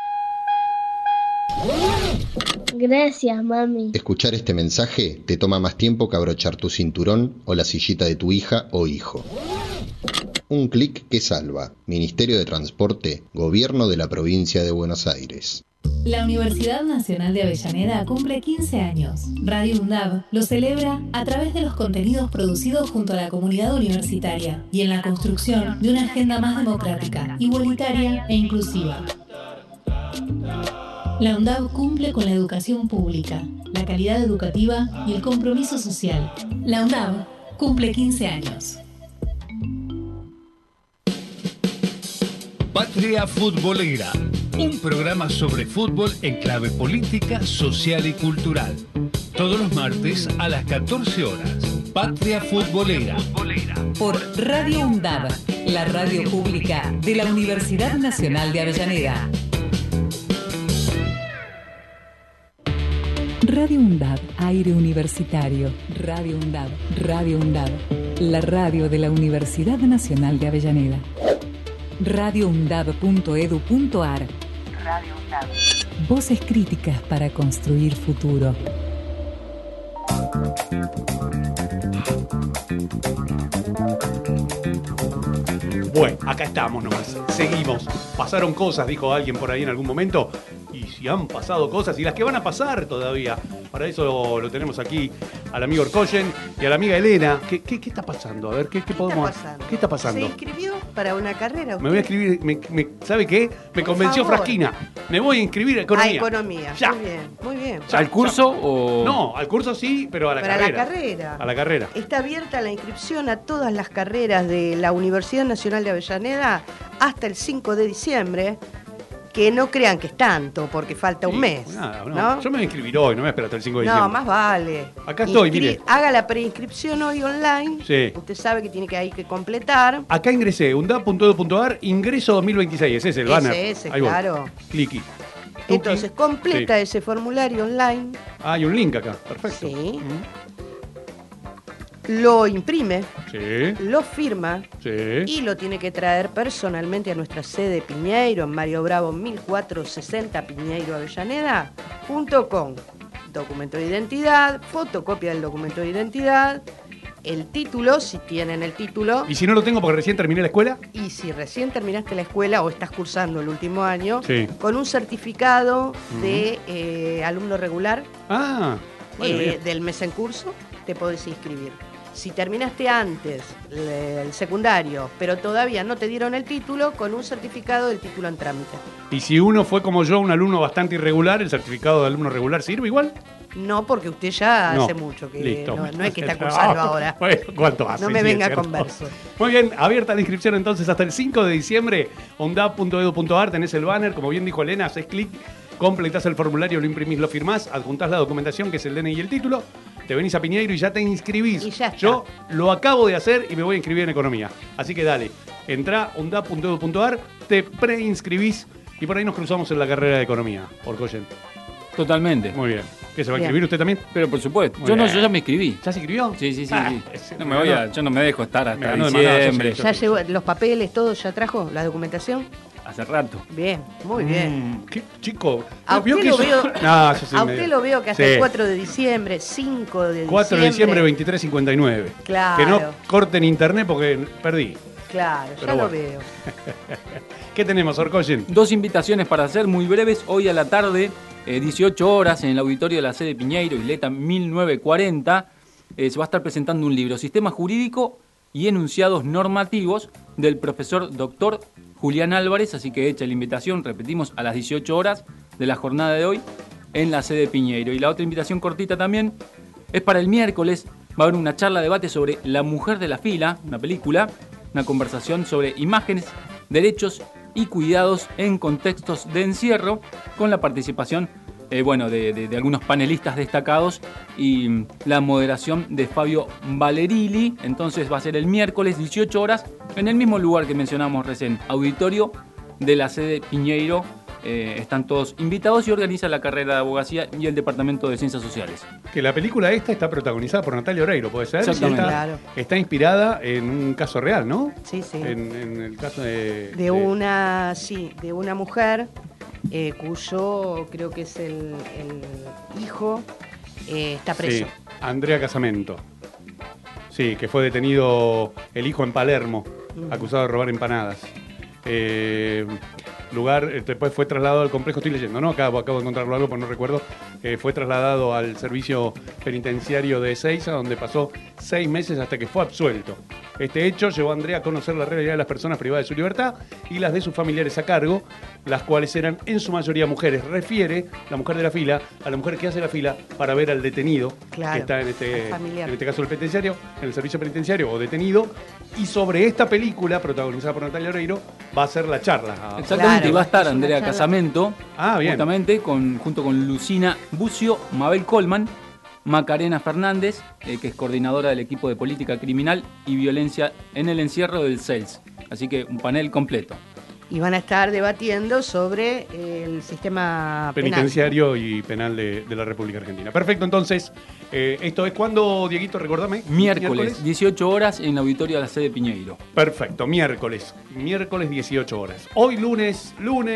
Gracias, mami. Escuchar este mensaje te toma más tiempo que abrochar tu cinturón o la sillita de tu hija o hijo. Un clic que salva. Ministerio de Transporte, Gobierno de la Provincia de Buenos Aires. La Universidad Nacional de Avellaneda cumple 15 años. Radio UNDAB lo celebra a través de los contenidos producidos junto a la comunidad universitaria y en la construcción de una agenda más democrática, igualitaria e inclusiva. La UNDAB cumple con la educación pública, la calidad educativa y el compromiso social. La UNDAB cumple 15 años. Patria Futbolera, un programa sobre fútbol en clave política, social y cultural. Todos los martes a las 14 horas. Patria Futbolera. Por Radio UNDAB, la radio pública de la Universidad Nacional de Avellaneda. Radio UNDAB, aire universitario. Radio UNDAB, la radio de la Universidad Nacional de Avellaneda. radioundab.edu.ar. Radio UNDAB. Voces críticas para construir futuro. Bueno, acá estamos nomás. Seguimos. Pasaron cosas, dijo alguien por ahí en algún momento. Y si han pasado cosas, y las que van a pasar todavía. Para eso lo tenemos aquí al amigo Orkoyen y a la amiga Elena. ¿Qué está pasando? A ver, ¿qué podemos hacer? ¿Qué está pasando? ¿Se inscribió para una carrera? Me voy a inscribir, ¿sabe qué? Me convenció Frasquina. Me voy a inscribir a Economía. A Economía, ya. Muy bien. Ya, ¿Al curso o...? No, al curso sí, pero a la carrera. Para la carrera. A la carrera. Está abierta la inscripción a todas las carreras de la Universidad Nacional de Avellaneda hasta el 5 de diciembre. Que no crean que es tanto, porque falta un mes. Nada, ¿no? Yo me voy a inscribir hoy, no me voy a esperar hasta el 5 de diciembre. No, más vale. Acá estoy, mire. Haga la preinscripción hoy online. Sí. Usted sabe que tiene que hay que completar. Acá ingresé, undab.edu.ar, ingreso 2026. Ese es el banner. Ese, ahí claro. Voy. Cliqui. Entonces, completa ese formulario online. Ah, hay un link acá. Perfecto. Sí. Lo imprime, Sí. lo firma Sí. y lo tiene que traer personalmente a nuestra sede Piñeiro, en Mario Bravo 1460, Piñeiro, Avellaneda, junto con documento de identidad, fotocopia del documento de identidad, el título, si tienen el título. ¿Y si no lo tengo porque recién terminé la escuela? Y si recién terminaste la escuela o estás cursando el último año, Sí. con un certificado de alumno regular bien. del mes en curso, te podés inscribir. Si terminaste antes el secundario, pero todavía no te dieron el título, con un certificado del título en trámite. ¿Y si uno fue como yo, un alumno bastante irregular, el certificado de alumno regular sirve igual? No, porque usted ya No. hace mucho que Listo. no es que está cursando ahora. Bueno, ¿cuánto hace? No me Sí, venga es con cierto. versos. Muy bien, abierta la inscripción entonces hasta el 5 de diciembre. ondab.edu.ar, tenés el banner, como bien dijo Elena, haces clic, completás el formulario, lo imprimís, lo firmás, adjuntás la documentación que es el DNI y el título, te venís a Piñeiro y ya te inscribís. Y ya está. Yo lo acabo de hacer y me voy a inscribir en Economía. Así que dale, entrá ondab.edu.ar, te preinscribís y por ahí nos cruzamos en la carrera de Economía, Orkoyen. Totalmente. Muy bien. ¿Qué, se va a Bien. inscribir usted también? Pero por supuesto. Muy Yo bien. ya me inscribí. ¿Ya se inscribió? Sí, sí. Ah, Yo no me dejo estar me hasta ganó de manada, diciembre. yo ¿Ya llevó los papeles, todo? ¿Ya trajo la documentación? Hace rato. Bien, muy bien. ¿Qué, chico? A ¿Vio usted, que lo eso- veo, No, yo soy a medio- usted lo veo que hasta Sí. el 4 de diciembre, 5 de 4 de diciembre, 23:59. Claro. Que no corten internet porque perdí. Claro, ya Pero lo bueno. veo. ¿Qué tenemos, Orcoyen? 2 invitaciones para hacer muy breves. Hoy a la tarde, 18 horas, en el auditorio de la sede Piñeiro, Isleta 1940, se va a estar presentando un libro, Sistema Jurídico y Enunciados Normativos, del profesor doctor Julián Álvarez. Así que hecha la invitación, repetimos, a las 18 horas de la jornada de hoy en la sede Piñeiro. Y la otra invitación cortita también es para el miércoles. Va a haber una charla, debate sobre La mujer de la fila, una película, una conversación sobre imágenes, derechos y cuidados en contextos de encierro, con la participación de algunos panelistas destacados y la moderación de Fabio Valerilli. Entonces va a ser el miércoles 18 horas en el mismo lugar que mencionamos recién, auditorio de la sede Piñeiro. Están todos invitados y organiza la carrera de abogacía y el departamento de ciencias sociales. Que la película esta está protagonizada por Natalia Oreiro, ¿puede ser? Exactamente. Está inspirada en un caso real, ¿no? Sí, sí. En el caso de una mujer cuyo creo que es el hijo está preso. Sí, Andrea Casamento. Sí, que fue detenido el hijo en Palermo, acusado de robar empanadas. Después fue trasladado al complejo, estoy leyendo, ¿no? Acabo de encontrarlo algo, pero no recuerdo. Fue trasladado al servicio penitenciario de Ezeiza, donde pasó 6 meses hasta que fue absuelto. Este hecho llevó a Andrea a conocer la realidad de las personas privadas de su libertad y las de sus familiares a cargo, las cuales eran en su mayoría mujeres. Refiere la mujer de la fila a la mujer que hace la fila para ver al detenido, que está en este caso el penitenciario, en el servicio penitenciario o detenido. Y sobre esta película, protagonizada por Natalia Oreiro, va a ser la charla. Exactamente, y va a estar Andrea Casamento, bien. Justamente, junto con Lucina Bucio, Mabel Colman, Macarena Fernández, que es coordinadora del equipo de política criminal y violencia en el encierro del CELS. Así que un panel completo. Y van a estar debatiendo sobre el sistema penitenciario y penal de la República Argentina. Perfecto, entonces, ¿esto es cuándo, Dieguito? Recordame. Miércoles, 18 horas en el auditorio de la sede Piñeiro. Perfecto, miércoles 18 horas. Hoy lunes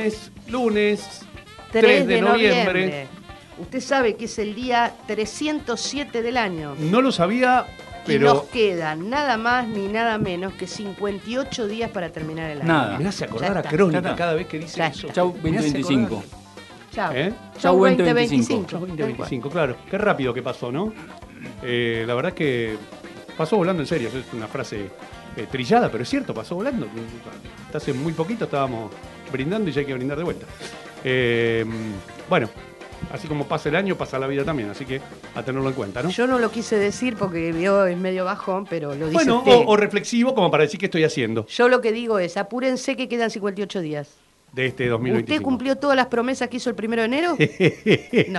3 de noviembre. Usted sabe que es el día 307 del año. No lo sabía, pero... Y nos quedan nada más ni nada menos que 58 días para terminar el año. Nada. Me hace acordar a Crónica cada vez que dice eso. Chau 2025. Chau. Chau 2025. Chau 2025, claro. Qué rápido que pasó, ¿no? La verdad es que pasó volando, en serio. Es una frase trillada, pero es cierto, pasó volando. Hasta hace muy poquito estábamos brindando y ya hay que brindar de vuelta. Bueno, así como pasa el año, pasa la vida también, así que a tenerlo en cuenta, ¿no? Yo no lo quise decir porque es medio bajón, pero lo dice bueno, usted. O reflexivo como para decir qué estoy haciendo. Yo lo que digo es, apúrense que quedan 58 días. De este 2025. ¿Usted cumplió todas las promesas que hizo el 1 de enero? No.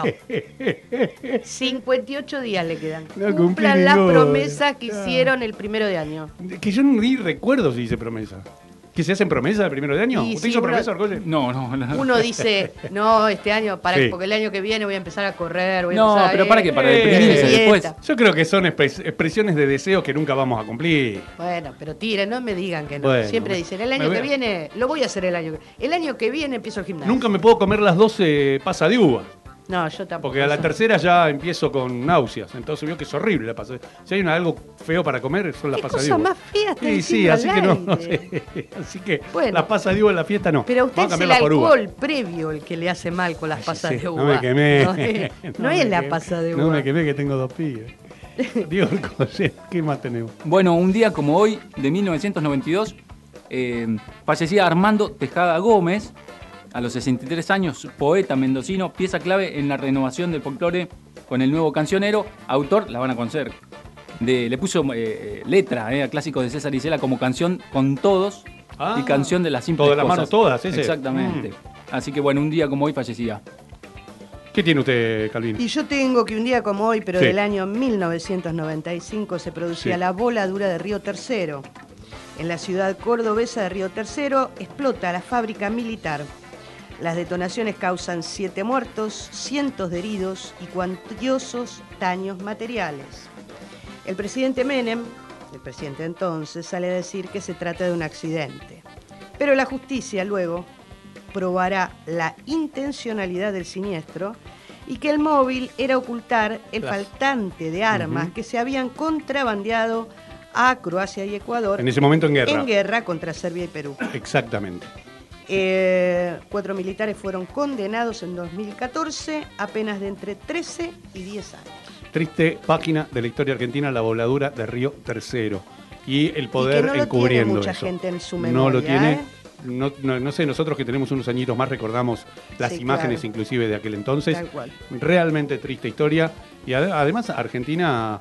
58 días le quedan. No cumplan las promesas que hicieron el 1 de año. Que yo ni recuerdo si hice promesa. ¿Que se hacen promesas el 1 de año? Sí, ¿Usted hizo promesa, Orgoye? No. Uno dice, no, este año, porque el año que viene voy a empezar a correr. Pero ¿para qué? Para deprimirse después. Yo creo que son expresiones de deseos que nunca vamos a cumplir. Bueno, pero tiren, no me digan que no. Bueno, siempre dicen, el año que viene, lo voy a hacer el año que viene empiezo el gimnasio. Nunca me puedo comer las 12 pasas de uva. No, yo tampoco. Porque a la tercera ya empiezo con náuseas. Entonces veo que es horrible la pasada. Si hay algo feo para comer, son las pasas de uva. Cosa más fea. Sí, así que no sé. Así que las pasas de uva en la fiesta no. Pero usted es el alcohol previo el que le hace mal con las pasas de uva. No me quemé. No es la pasada de uva. No me quemé que tengo 2 pibes. Digo, ¿qué más tenemos? Bueno, un día como hoy, de 1992, fallecía Armando Tejada Gómez. A los 63 años, poeta mendocino, pieza clave en la renovación del folclore con el nuevo cancionero. Autor, la van a conocer, le puso letra a clásicos de César Isela como Canción con Todos y Canción de las Simples Todas las Cosas. manos todas, ese. Exactamente. Así que bueno, un día como hoy fallecía. ¿Qué tiene usted, Calvin? Y yo tengo que un día como hoy, pero del año 1995, se producía la voladura de Río Tercero. En la ciudad cordobesa de Río Tercero explota la fábrica militar. Las detonaciones causan 7 muertos, cientos de heridos y cuantiosos daños materiales. El presidente Menem, el presidente entonces, sale a decir que se trata de un accidente. Pero la justicia luego probará la intencionalidad del siniestro y que el móvil era ocultar el faltante de armas que se habían contrabandeado a Croacia y Ecuador. En ese momento en guerra. En guerra contra Serbia y Perú. Exactamente. 4 militares fueron condenados en 2014 a penas de entre 13 y 10 años. Triste página de la historia argentina, la voladura de Río Tercero. Y el poder y que no encubriendo lo tiene mucha eso. gente en su memoria. No lo tiene. No sé, nosotros que tenemos unos añitos más recordamos las imágenes, claro, inclusive de aquel entonces. Tal cual. Realmente triste historia. Y además Argentina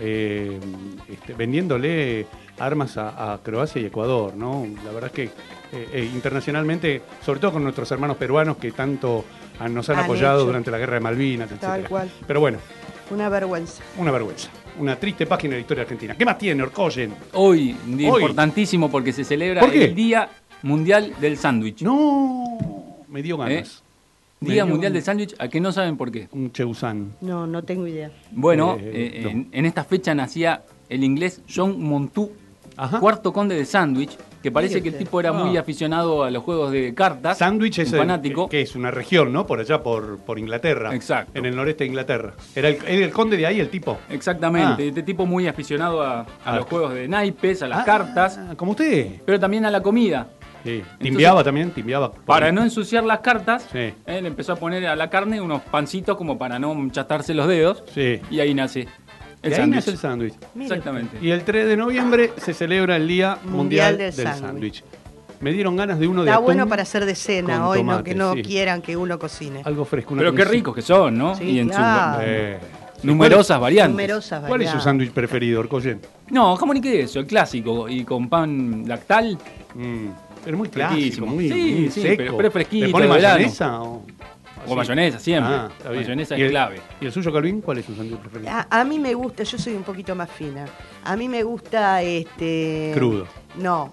vendiéndole armas a Croacia y Ecuador, ¿no? La verdad es que internacionalmente, sobre todo con nuestros hermanos peruanos que tanto nos han apoyado durante la guerra de Malvinas, etc. Tal cual. Pero bueno. Una vergüenza. Una vergüenza. Una triste página de la historia argentina. ¿Qué más tiene, Orcoyen? Hoy, un día importantísimo porque se celebra el Día Mundial del Sándwich. No, me dio ganas. Día Mundial del Sándwich, ¿a qué no saben por qué? Un Cheusán. No tengo idea. Bueno, en esta fecha nacía el inglés John Montagu, cuarto conde de Sandwich, que parece que el tipo era muy aficionado a los juegos de cartas. Sandwich es fanático. Que es una región, ¿no? Por allá, por Inglaterra. Exacto. En el noreste de Inglaterra. ¿Era el conde de ahí el tipo? Exactamente. Este tipo muy aficionado a los juegos de naipes, a las cartas. Como usted. Pero también a la comida. Sí. Timbiaba también. Para no ensuciar las cartas, él empezó a poner a la carne unos pancitos como para no chastarse los dedos. Sí. Y ahí nace el sándwich. Exactamente. Y el 3 de noviembre se celebra el Día Mundial del Sándwich. Me dieron ganas de uno de atún. Está bueno para hacer de cena hoy, tomate, que no quieran que uno cocine. Algo fresco. Pero qué ricos que son, ¿no? Sí, y en claro. numerosas variantes. ¿Cuál es su sándwich preferido, Orcoyen? No, jamón y queso, el clásico. Y con pan lactal. Pero muy clásico, muy seco. Pero fresquito. ¿Le pone mayonesa o mayonesa siempre? Está bien. Mayonesa es clave. ¿Y el suyo, Calvin? ¿Cuál es su sándwich preferido? A mí me gusta, yo soy un poquito más fina. A mí me gusta crudo. No.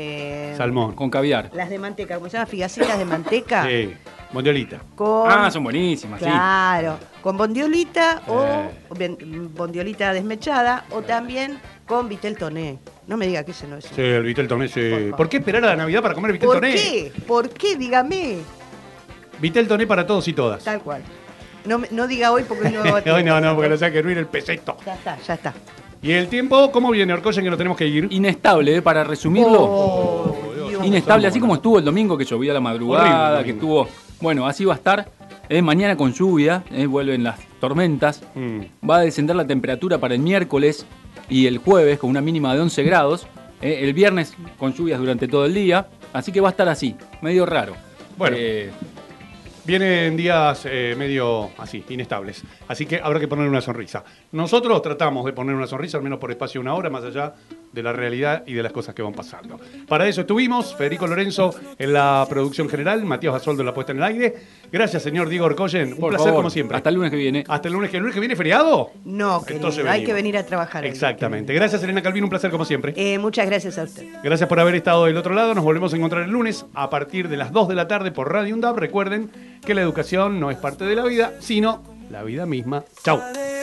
Salmón. Con caviar. Las de manteca, ¿cómo se llaman? Figacitas de manteca. Sí. Bondiolita. Son buenísimas, claro, con bondiolita o bondiolita desmechada o también con vitel toné. No me diga que ese no es. Sí, el vitel toné. Sí. ¿Por qué esperar a la Navidad para comer vitel toné? ¿Por qué? Dígame. Vitel toné para todos y todas. Tal cual. No diga hoy porque no va a Hoy no, porque no sea que hervir el peseto. Ya está. ¿Y el tiempo cómo viene, Orcoyen, que lo tenemos que ir? Inestable, para resumirlo. Inestable, así como estuvo el domingo, que llovía a la madrugada, horrible, que estuvo... Bueno, así va a estar. Mañana con lluvia, vuelven las tormentas. Va a descender la temperatura para el miércoles y el jueves con una mínima de 11 grados. El viernes con lluvias durante todo el día. Así que va a estar así, medio raro. Bueno, vienen días medio así, inestables. Así que habrá que poner una sonrisa. Nosotros tratamos de poner una sonrisa, al menos por espacio de una hora, más allá de la realidad y de las cosas que van pasando. Para eso estuvimos, Federico Lorenzo en la producción general, Matías Basoldo en la puesta en el aire. Gracias, señor Diego Orcoyen. Un placer, como siempre. Hasta el lunes que viene. ¿Hasta el lunes que viene feriado? No, entonces hay que venir a trabajar. Exactamente. Gracias, Elena Calvin, un placer como siempre. Muchas gracias a usted. Gracias por haber estado del otro lado. Nos volvemos a encontrar el lunes a partir de las 2 de la tarde por Radio UNDAB. Recuerden que la educación no es parte de la vida, sino la vida misma. Chau.